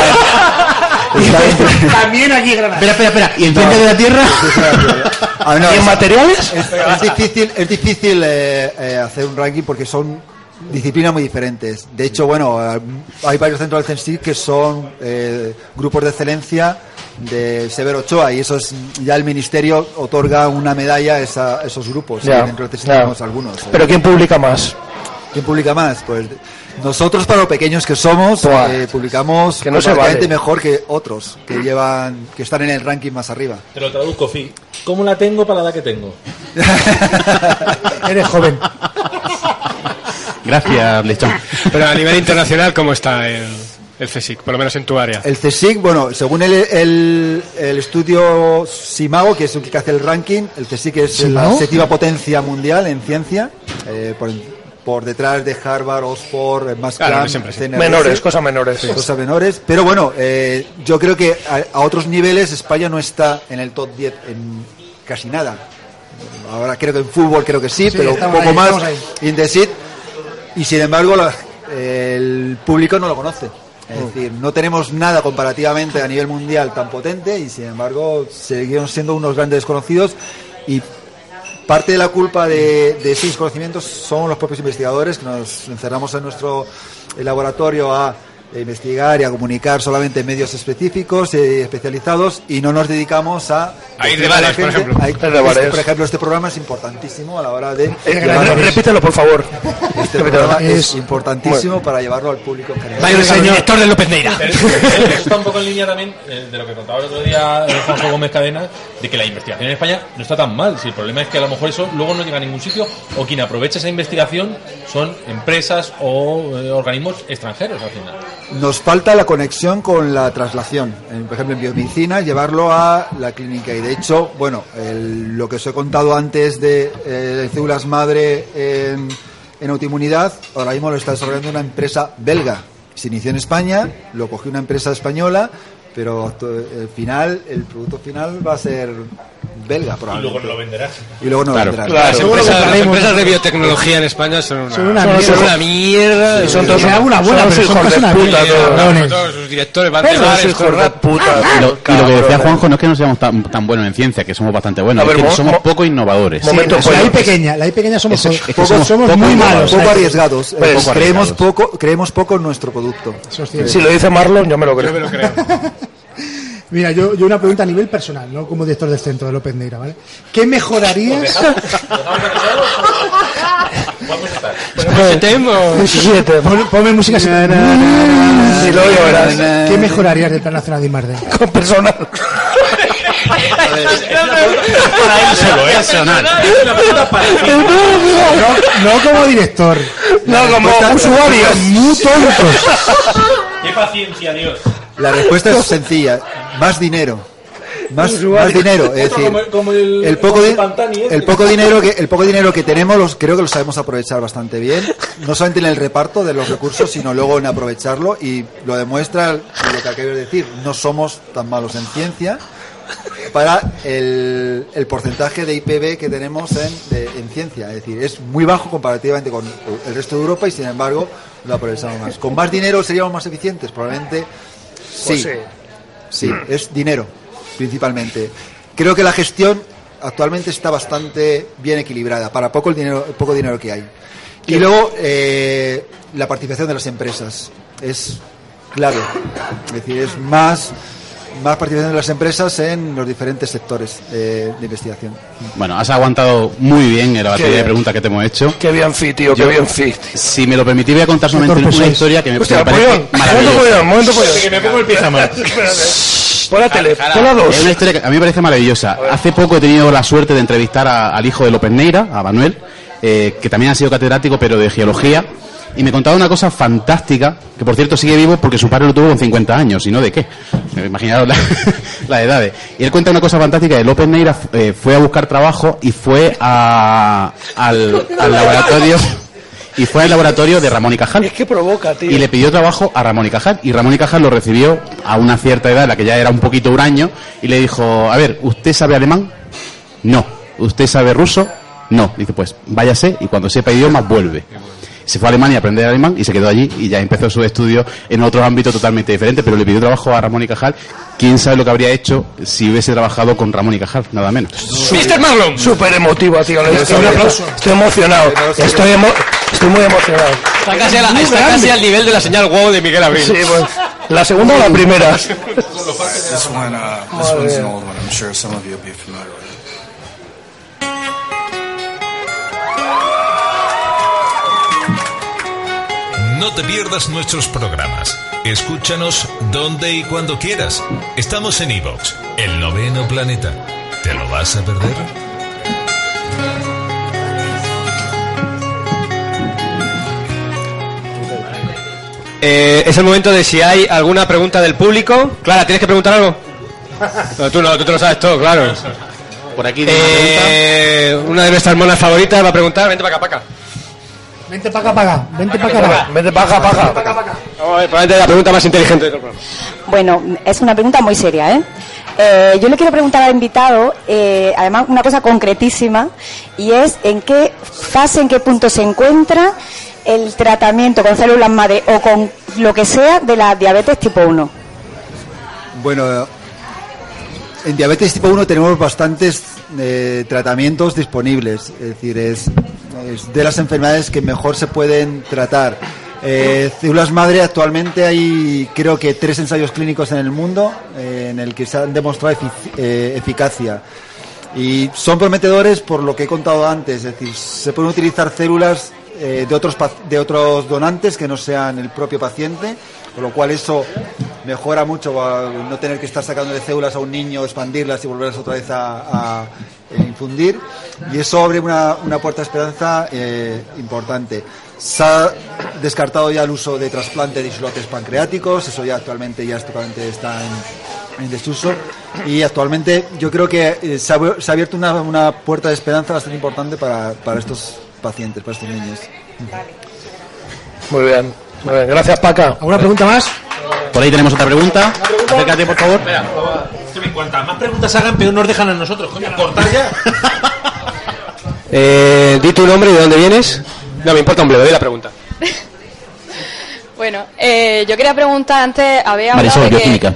[SPEAKER 7] También aquí en Granada.
[SPEAKER 2] Espera. ¿Y en ciencia de la Tierra?
[SPEAKER 5] ¿Y en materiales?
[SPEAKER 8] Es difícil hacer un ranking porque son disciplinas muy diferentes. De hecho, bueno, hay varios centros del CSIC que son grupos de excelencia de Severo Ochoa, y eso es, ya el ministerio otorga una medalla a esos grupos.
[SPEAKER 5] Ya,
[SPEAKER 8] dentro del CSIC tenemos algunos.
[SPEAKER 5] ¿Pero quién publica más?
[SPEAKER 8] ¿Quién publica más? Pues nosotros, para lo pequeños que somos, publicamos
[SPEAKER 5] que no se vale.
[SPEAKER 8] mejor que otros que están en el ranking más arriba.
[SPEAKER 10] Te lo traduzco, Fi. ¿Cómo la tengo para la edad que tengo?
[SPEAKER 7] Eres joven.
[SPEAKER 2] Gracias, Lechón.
[SPEAKER 4] Pero a nivel internacional, ¿cómo está el CSIC? Por lo menos en tu área.
[SPEAKER 8] El CSIC, bueno, según el estudio SIMAGO, que es el que hace el ranking, el CSIC es la 7ª potencia mundial en ciencia, por detrás de Harvard, Oxford, Max Planck,
[SPEAKER 5] CNRS. Cosas menores.
[SPEAKER 8] Pero bueno, yo creo que a otros niveles España no está en el top 10 en casi nada. Ahora creo que en fútbol creo que sí, pero un poco más in the seat. Y sin embargo el público no lo conoce. Es decir, no tenemos nada comparativamente a nivel mundial tan potente y sin embargo seguimos siendo unos grandes desconocidos, y parte de la culpa de esos conocimientos son los propios investigadores, que nos encerramos en nuestro laboratorio a investigar y a comunicar solamente en medios específicos especializados, y no nos dedicamos a
[SPEAKER 4] ir de bares, por ejemplo.
[SPEAKER 8] Por ejemplo, este programa es importantísimo a la hora de
[SPEAKER 5] repítelo, por favor.
[SPEAKER 8] Este programa es importantísimo para llevarlo al público en general.
[SPEAKER 4] Mario, el director de López Neira.
[SPEAKER 3] Eso está un poco en línea también de lo que contaba el otro día Juanjo Gómez Cadena, de que la investigación en España no está tan mal. Si el problema es que a lo mejor eso luego no llega a ningún sitio, o quien aprovecha esa investigación son empresas o organismos extranjeros al final.
[SPEAKER 8] nos falta la conexión con la traslación. Por ejemplo, en biomedicina, llevarlo a la clínica. Y de hecho, bueno, lo que os he contado antes de células madre en autoinmunidad, ahora mismo lo está desarrollando una empresa belga. Se inició en España, lo cogió una empresa española, pero el producto final va a ser belga, probablemente.
[SPEAKER 3] Y luego no lo venderás.
[SPEAKER 8] Y luego no lo venderás.
[SPEAKER 4] Claro, las empresas de biotecnología en España son una mierda.
[SPEAKER 5] Y son todos
[SPEAKER 7] una buena, pero son
[SPEAKER 5] hijos de
[SPEAKER 7] una
[SPEAKER 5] puta.
[SPEAKER 7] mierda.
[SPEAKER 4] Todos sus directores van
[SPEAKER 5] Pero
[SPEAKER 4] de bares,
[SPEAKER 5] hijos de puta.
[SPEAKER 2] Y lo que decía Juanjo no es que no seamos tan buenos en ciencia, que somos bastante buenos,
[SPEAKER 5] A ver,
[SPEAKER 2] es que somos poco innovadores.
[SPEAKER 7] La I pequeña somos
[SPEAKER 2] Es que
[SPEAKER 7] somos
[SPEAKER 2] somos
[SPEAKER 7] muy
[SPEAKER 2] poco
[SPEAKER 7] malos.
[SPEAKER 8] Poco arriesgados.
[SPEAKER 2] Poco
[SPEAKER 8] Creemos poco en nuestro producto.
[SPEAKER 7] Eso es cierto.
[SPEAKER 5] Si lo dice Marlon, yo me lo creo.
[SPEAKER 7] Mira, yo una pregunta a nivel personal, no como director del centro de López Neira, ¿vale? ¿Qué mejorarías? Ponme música. Si
[SPEAKER 5] lo oigo, verás.
[SPEAKER 7] ¿Qué mejorarías del Plan Nacional de I+D?
[SPEAKER 5] Con personal.
[SPEAKER 7] No como director.
[SPEAKER 5] No, como usuario.
[SPEAKER 7] Muy tontos.
[SPEAKER 3] ¡Qué paciencia, Dios!
[SPEAKER 8] La respuesta es sencilla: más dinero. Más dinero, es decir, el poco dinero que tenemos creo que lo sabemos aprovechar bastante bien, no solamente en el reparto de los recursos, sino luego en aprovecharlo, y lo demuestra lo que acabo de decir: no somos tan malos en ciencia para el porcentaje de IPB que tenemos en ciencia, es decir, es muy bajo comparativamente con el resto de Europa, y sin embargo lo aprovechamos más. ¿Con más dinero seríamos más eficientes? Probablemente sí, es dinero principalmente. Creo que la gestión actualmente está bastante bien equilibrada para poco dinero que hay. Y luego la participación de las empresas es clave, es decir, es más participación de las empresas en los diferentes sectores de investigación.
[SPEAKER 2] Bueno, has aguantado muy bien la batería de preguntas que te hemos hecho.
[SPEAKER 5] Qué bien fit, tío, qué bien fit.
[SPEAKER 2] Si me lo permitís, voy a contar solamente una historia que me parece maravillosa.
[SPEAKER 5] Momento,
[SPEAKER 3] Que me pongo el pijama.
[SPEAKER 5] Pon la tele, pon la dos.
[SPEAKER 2] Es una historia que a mí me parece maravillosa. Hace poco he tenido la suerte de entrevistar al hijo de López Neira, a Manuel, que también ha sido catedrático, pero de geología, y me contaba una cosa fantástica, que por cierto sigue vivo porque su padre lo tuvo con 50 años, y no de qué. Imaginaros las edades. Y él cuenta una cosa fantástica: de López Neira fue a buscar trabajo y fue al laboratorio... Y fue al laboratorio de Ramón y Cajal.
[SPEAKER 5] Es que provoca, tío.
[SPEAKER 2] Y le pidió trabajo a Ramón y Cajal. Y Ramón y Cajal lo recibió a una cierta edad, en la que ya era un poquito huraño, y le dijo: a ver, ¿usted sabe alemán? No. ¿Usted sabe ruso? No. Dice: pues váyase, y cuando sepa idiomas vuelve. Se fue a Alemania a aprender alemán y se quedó allí, y ya empezó su estudio en otro ámbito totalmente diferente, pero le pidió trabajo a Ramón y Cajal. ¿Quién sabe lo que habría hecho si hubiese trabajado con Ramón y Cajal? Nada menos.
[SPEAKER 5] Mr. Marlon. Súper emotivo, tío. Un aplauso. Estoy emocionado. Estoy muy emocionado.
[SPEAKER 4] Está casi al nivel de la señal wow de Miguel Abril.
[SPEAKER 5] Sí, pues. ¿La segunda o la primera?
[SPEAKER 18] This one's an old one. I'm sure some of you will be familiar with it.
[SPEAKER 1] No te pierdas nuestros programas. Escúchanos donde y cuando quieras. Estamos en iVoox, El Noveno Planeta. ¿Te lo vas a perder?
[SPEAKER 4] Es el momento de si hay alguna pregunta del público. Clara, ¿tienes que preguntar algo? No, tú te lo sabes todo, claro.
[SPEAKER 2] Por aquí
[SPEAKER 4] una de nuestras monas favoritas va a preguntar. Vente para acá,
[SPEAKER 7] Vente para acá.
[SPEAKER 5] Vente para acá.
[SPEAKER 4] Vamos a ver, probablemente la pregunta más inteligente de todo el programa.
[SPEAKER 14] Bueno, es una pregunta muy seria, ¿eh? Yo le quiero preguntar al invitado, además, una cosa concretísima, y es en qué fase, en qué punto se encuentra el tratamiento con células madre o con lo que sea de la diabetes tipo 1.
[SPEAKER 8] Bueno, en diabetes tipo 1 tenemos bastantes tratamientos disponibles, es decir, es de las enfermedades que mejor se pueden tratar. Células madre, actualmente hay creo que 3 ensayos clínicos en el mundo en el que se han demostrado eficacia, y son prometedores por lo que he contado antes, es decir, se pueden utilizar células de otros donantes que no sean el propio paciente, con lo cual eso mejora mucho, no tener que estar sacando de células a un niño, expandirlas y volverlas otra vez a infundir, y eso abre una puerta de esperanza importante. Se ha descartado ya el uso de trasplante de islotes pancreáticos, eso ya actualmente totalmente está en desuso, y actualmente yo creo que se ha abierto una puerta de esperanza bastante importante para estos pacientes, para estos niños.
[SPEAKER 5] Muy bien, gracias, Paca.
[SPEAKER 7] ¿Alguna pregunta más?
[SPEAKER 2] Por ahí tenemos otra pregunta. Acércate, por favor.
[SPEAKER 10] Cuantas más preguntas hagan, peor nos dejan a nosotros. Coño, cortar ya.
[SPEAKER 12] Di tu nombre y de dónde vienes. No me importa un bledo, di la pregunta.
[SPEAKER 19] Bueno, yo quería preguntar antes, había hablado
[SPEAKER 2] Marisol,
[SPEAKER 19] de
[SPEAKER 2] bioquímica.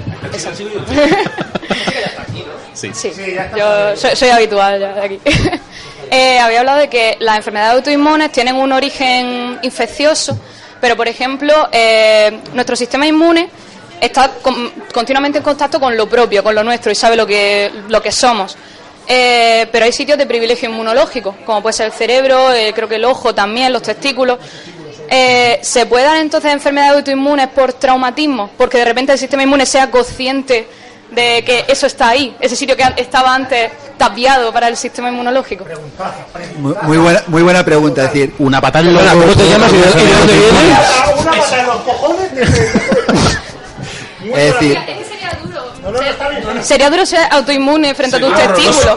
[SPEAKER 19] Sí, yo soy habitual ya de aquí. Había hablado de que las enfermedades autoinmunes tienen un origen infeccioso, pero por ejemplo, nuestro sistema inmune está continuamente en contacto con lo propio, con lo nuestro, y sabe lo que somos. Pero hay sitios de privilegio inmunológico, como puede ser el cerebro, creo que el ojo también, los testículos. ¿Se puede dar entonces enfermedades autoinmunes por traumatismo? Porque de repente el sistema inmune sea consciente de que eso está ahí, ese sitio que estaba antes tapiado para el sistema inmunológico.
[SPEAKER 8] Muy buena pregunta, es decir,
[SPEAKER 2] una patada en los
[SPEAKER 12] ¿Cómo te llamas y de dónde vienes?
[SPEAKER 7] Una patada en los cojones.
[SPEAKER 8] Es decir,
[SPEAKER 19] Sería duro ser autoinmune frente a tus testículos.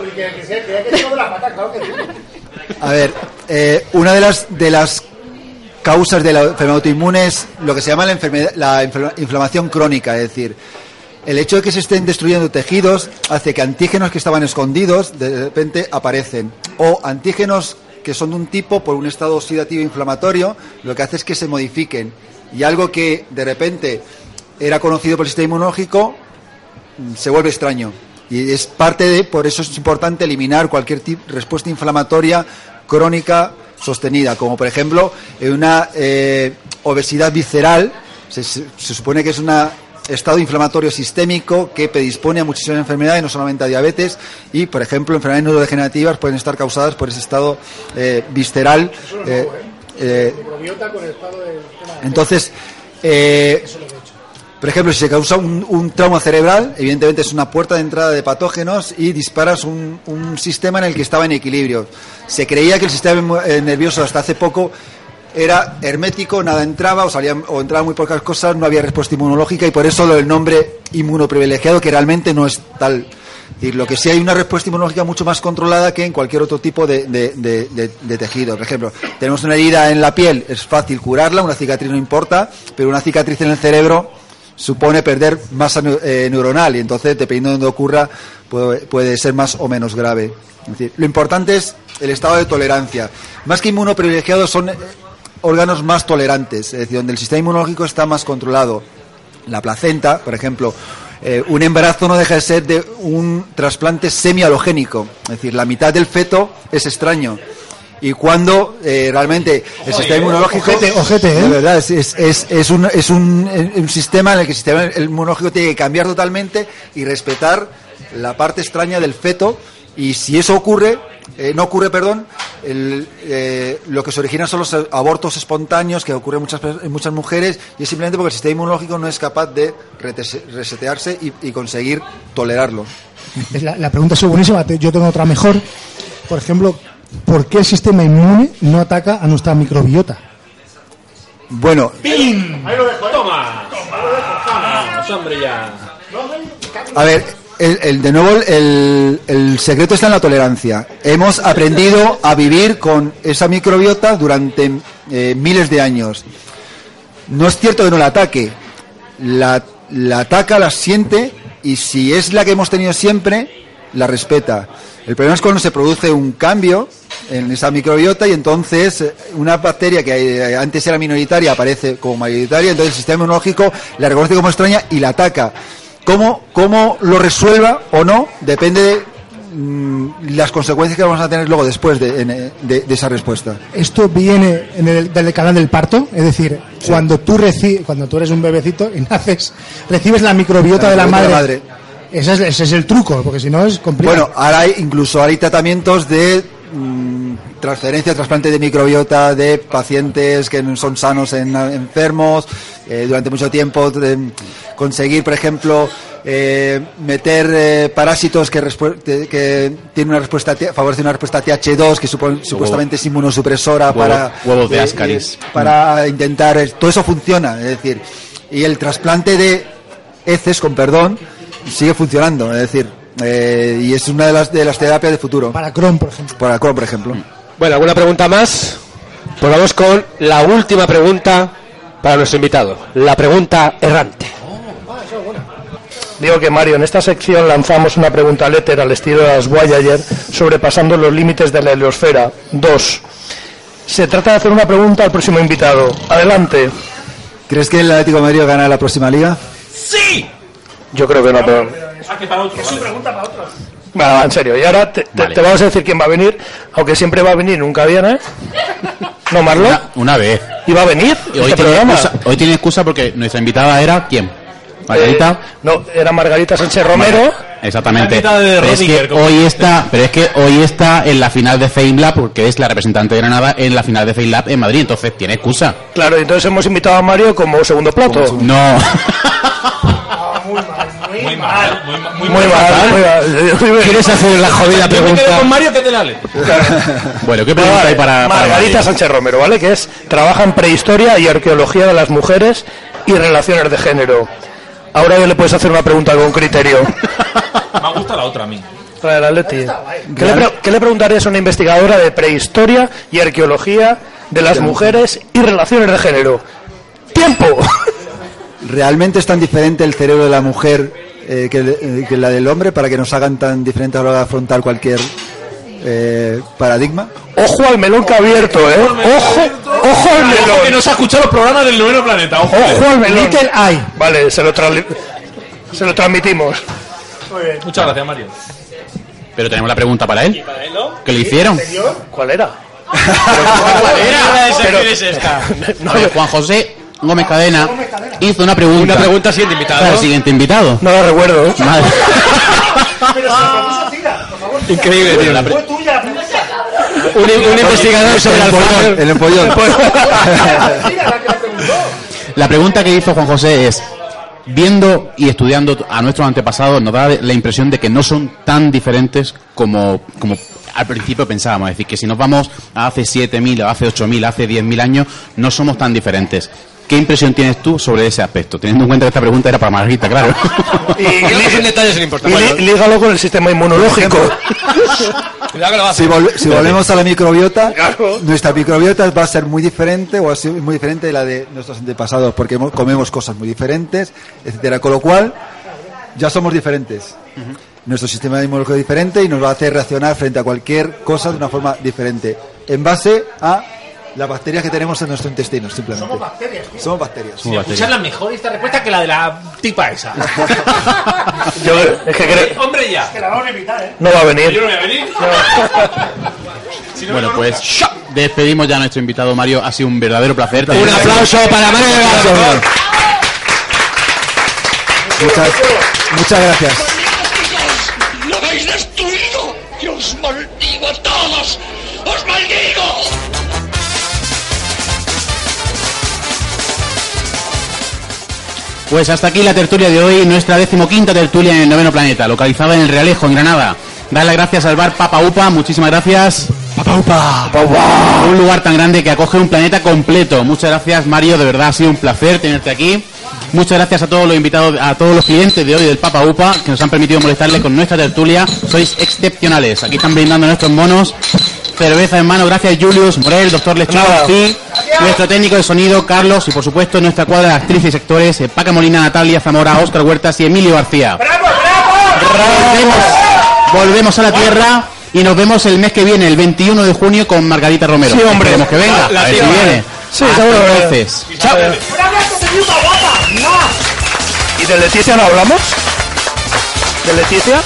[SPEAKER 8] a ver, una de las causas de la enfermedad autoinmune es lo que se llama la inflamación crónica, es decir, el hecho de que se estén destruyendo tejidos hace que antígenos que estaban escondidos de repente aparecen, o antígenos que son de un tipo por un estado oxidativo inflamatorio, lo que hace es que se modifiquen, y algo que de repente era conocido por el sistema inmunológico se vuelve extraño, y es por eso es importante eliminar cualquier respuesta inflamatoria crónica sostenida, como por ejemplo una obesidad visceral. Se supone que es un estado inflamatorio sistémico que predispone a muchísimas enfermedades, no solamente a diabetes, y por ejemplo enfermedades neurodegenerativas pueden estar causadas por ese estado visceral. Entonces, por ejemplo, si se causa un trauma cerebral, evidentemente es una puerta de entrada de patógenos y disparas un sistema en el que estaba en equilibrio. Se creía que el sistema nervioso hasta hace poco era hermético, nada entraba o entraban muy pocas cosas, no había respuesta inmunológica, y por eso el nombre inmunoprivilegiado, que realmente no es tal. Es decir, lo que sí hay una respuesta inmunológica mucho más controlada que en cualquier otro tipo de tejido. Por ejemplo, tenemos una herida en la piel, es fácil curarla, una cicatriz no importa, pero una cicatriz en el cerebro supone perder masa neuronal, y entonces, dependiendo de dónde ocurra, puede ser más o menos grave. Es decir, lo importante es el estado de tolerancia. Más que inmunoprivilegiados, son órganos más tolerantes, es decir, donde el sistema inmunológico está más controlado. La placenta, por ejemplo, un embarazo no deja de ser de un trasplante semialogénico, es decir, la mitad del feto es extraño. Y cuando realmente el sistema inmunológico, de verdad, es un sistema en el que el sistema inmunológico tiene que cambiar totalmente y respetar la parte extraña del feto, y si eso ocurre, lo que se origina son los abortos espontáneos que ocurren en muchas mujeres, y es simplemente porque el sistema inmunológico no es capaz de resetearse y conseguir tolerarlo.
[SPEAKER 7] La pregunta es buenísima, yo tengo otra mejor. Por ejemplo, ¿por qué el sistema inmune no ataca a nuestra microbiota?
[SPEAKER 8] Bueno,
[SPEAKER 10] ¡pim! Ahí lo dejo, toma. Vamos, hombre, ya.
[SPEAKER 8] A ver, de nuevo el secreto está en la tolerancia. Hemos aprendido a vivir con esa microbiota durante miles de años. No es cierto que no la ataque, la ataca, la siente, y si es la que hemos tenido siempre, la respeta. El problema es cuando se produce un cambio en esa microbiota, y entonces una bacteria que antes era minoritaria aparece como mayoritaria, entonces el sistema inmunológico la reconoce como extraña y la ataca. ¿Cómo lo resuelva o no? Depende de las consecuencias que vamos a tener luego después de esa respuesta.
[SPEAKER 7] Esto viene del canal del parto, es decir, sí. Cuando tú eres un bebecito y naces, recibes la microbiota de la madre. Ese es el truco, porque si no es complicado.
[SPEAKER 8] Bueno, ahora hay tratamientos de transferencia, trasplante de microbiota de pacientes que son sanos en enfermos, durante mucho tiempo conseguir, por ejemplo, meter parásitos que tienen una respuesta, favorecen una respuesta TH2 que supuestamente es inmunosupresora
[SPEAKER 2] huevos de Ascaris.
[SPEAKER 8] Para intentar, todo eso funciona, es decir, y el trasplante de heces, con perdón, sigue funcionando, es decir, y es una de las terapias de futuro.
[SPEAKER 7] Para Crohn, por ejemplo.
[SPEAKER 8] Para Crohn, por ejemplo.
[SPEAKER 12] Bueno, ¿alguna pregunta más? Pues vamos con la última pregunta para nuestro invitado. La pregunta errante.
[SPEAKER 5] Digo que, Mario, en esta sección lanzamos una pregunta letter al estilo de las Voyager, sobrepasando los límites de la heliosfera. 2. Se trata de hacer una pregunta al próximo invitado. Adelante.
[SPEAKER 8] ¿Crees que el Atlético de Madrid gana la próxima liga?
[SPEAKER 3] ¡Sí!
[SPEAKER 5] Yo creo que no, pero...
[SPEAKER 3] Es su pregunta para otros.
[SPEAKER 5] Bueno, en serio, y ahora te vamos a decir quién va a venir, aunque siempre va a venir, nunca viene. ¿No, Marlon?
[SPEAKER 2] Una vez.
[SPEAKER 5] ¿Y va a venir?
[SPEAKER 2] Y hoy tiene excusa porque nuestra invitada era ¿quién? ¿Margarita?
[SPEAKER 5] No, era Margarita Sánchez Romero.
[SPEAKER 2] Exactamente. Pero es que hoy está en la final de FameLab, porque es la representante de Granada en la final de FameLab en Madrid, entonces tiene excusa.
[SPEAKER 5] Claro, entonces hemos invitado a Mario como segundo plato.
[SPEAKER 2] No.
[SPEAKER 3] Muy mal.
[SPEAKER 12] ¿Quieres hacer la jodida pregunta?
[SPEAKER 3] Yo me quedo con Mario, que te la leo.
[SPEAKER 2] Bueno, ¿qué pregunta hay para
[SPEAKER 5] Margarita Sánchez Romero, ¿vale? Que trabaja en prehistoria y arqueología de las mujeres y relaciones de género. Ahora ya le puedes hacer una pregunta con criterio.
[SPEAKER 3] Me gusta la otra a mí.
[SPEAKER 5] La del Atleti. ¿Qué le preguntarías a una investigadora de prehistoria y arqueología de las mujeres y relaciones de género? ¡Tiempo!
[SPEAKER 8] ¿Realmente es tan diferente el cerebro de la mujer que la del hombre para que nos hagan tan diferentes a la hora de afrontar cualquier paradigma?
[SPEAKER 5] Ojo al melón que ha abierto, Ojo al melón.
[SPEAKER 3] Que no se ha escuchado los programas del Noveno Planeta. Ojo
[SPEAKER 5] al melón.
[SPEAKER 7] Little Eye.
[SPEAKER 5] Vale, se lo transmitimos.
[SPEAKER 7] Muy bien.
[SPEAKER 3] Muchas gracias, Mario.
[SPEAKER 2] Pero tenemos la pregunta para él. ¿Qué le hicieron?
[SPEAKER 5] ¿Cuál era?
[SPEAKER 12] ¿Cuál es esta?
[SPEAKER 2] Juan José Gómez Cadena hizo una pregunta.
[SPEAKER 12] Una pregunta al siguiente invitado.
[SPEAKER 2] Al siguiente invitado.
[SPEAKER 5] No lo recuerdo.
[SPEAKER 2] Madre.
[SPEAKER 7] Pero se propuso Tira, por favor.
[SPEAKER 12] Increíble, tío.
[SPEAKER 7] Fue tuya la pregunta.
[SPEAKER 12] Un investigador sobre
[SPEAKER 8] el empollón.
[SPEAKER 2] La pregunta que hizo Juan José es: viendo y estudiando a nuestros antepasados, nos da la impresión de que no son tan diferentes como al principio pensábamos. Es decir, que si nos vamos a hace 7.000, o hace 8.000, hace 10.000 años, no somos tan diferentes. ¿Qué impresión tienes tú sobre ese aspecto? Teniendo en cuenta que esta pregunta era para Margarita, claro.
[SPEAKER 12] Y detalles importantes.
[SPEAKER 5] Lígalo con el sistema inmunológico.
[SPEAKER 8] Si volvemos a la microbiota, nuestra microbiota va a ser muy diferente, o así muy diferente de la de nuestros antepasados, porque comemos cosas muy diferentes, etcétera. Con lo cual, ya somos diferentes. Nuestro sistema inmunológico es diferente y nos va a hacer reaccionar frente a cualquier cosa de una forma diferente, en base a las bacterias que tenemos en nuestro intestino, simplemente.
[SPEAKER 7] Somos bacterias. Tío.
[SPEAKER 8] Somos bacterias.
[SPEAKER 3] Escuchar la mejor esta respuesta que la de la tipa esa.
[SPEAKER 5] Es que creo...
[SPEAKER 3] Hombre, ya.
[SPEAKER 7] Que la vamos a evitar,
[SPEAKER 5] No va a venir.
[SPEAKER 3] Yo no voy a venir.
[SPEAKER 2] Bueno, pues despedimos ya a nuestro invitado Mario. Ha sido un verdadero placer.
[SPEAKER 12] Un aplauso para Mario Delgado.
[SPEAKER 8] Muchas gracias.
[SPEAKER 17] ¡Lo habéis destruido! ¡Yo os maldigo a todos! ¡Os maldigo!
[SPEAKER 2] Pues hasta aquí la tertulia de hoy, nuestra 15ª tertulia en el Noveno Planeta, localizada en el Realejo, en Granada. Dar las gracias al bar Papa Upa, muchísimas gracias. Papa Upa. Un lugar tan grande que acoge un planeta completo. Muchas gracias, Mario, de verdad ha sido un placer tenerte aquí. Muchas gracias a todos los invitados, a todos los clientes de hoy del Papa Upa, que nos han permitido molestarle con nuestra tertulia. Sois excepcionales. Aquí están brindando nuestros monos. Cerveza en mano, gracias Julius, Morel, doctor Lechuga, nuestro técnico de sonido, Carlos, y por supuesto nuestra cuadra de actrices y sectores, Paca Molina, Natalia Zamora, Óscar Huertas y Emilio García. Volvemos a la tierra y nos vemos el mes que viene, el 21 de junio, con Margarita Romero.
[SPEAKER 5] Sí, hombre.
[SPEAKER 2] Esperemos que venga, a ver si viene.
[SPEAKER 5] Sí,
[SPEAKER 2] entonces.
[SPEAKER 5] Chao. ¿Y de Leticia no hablamos? ¿De Leticia?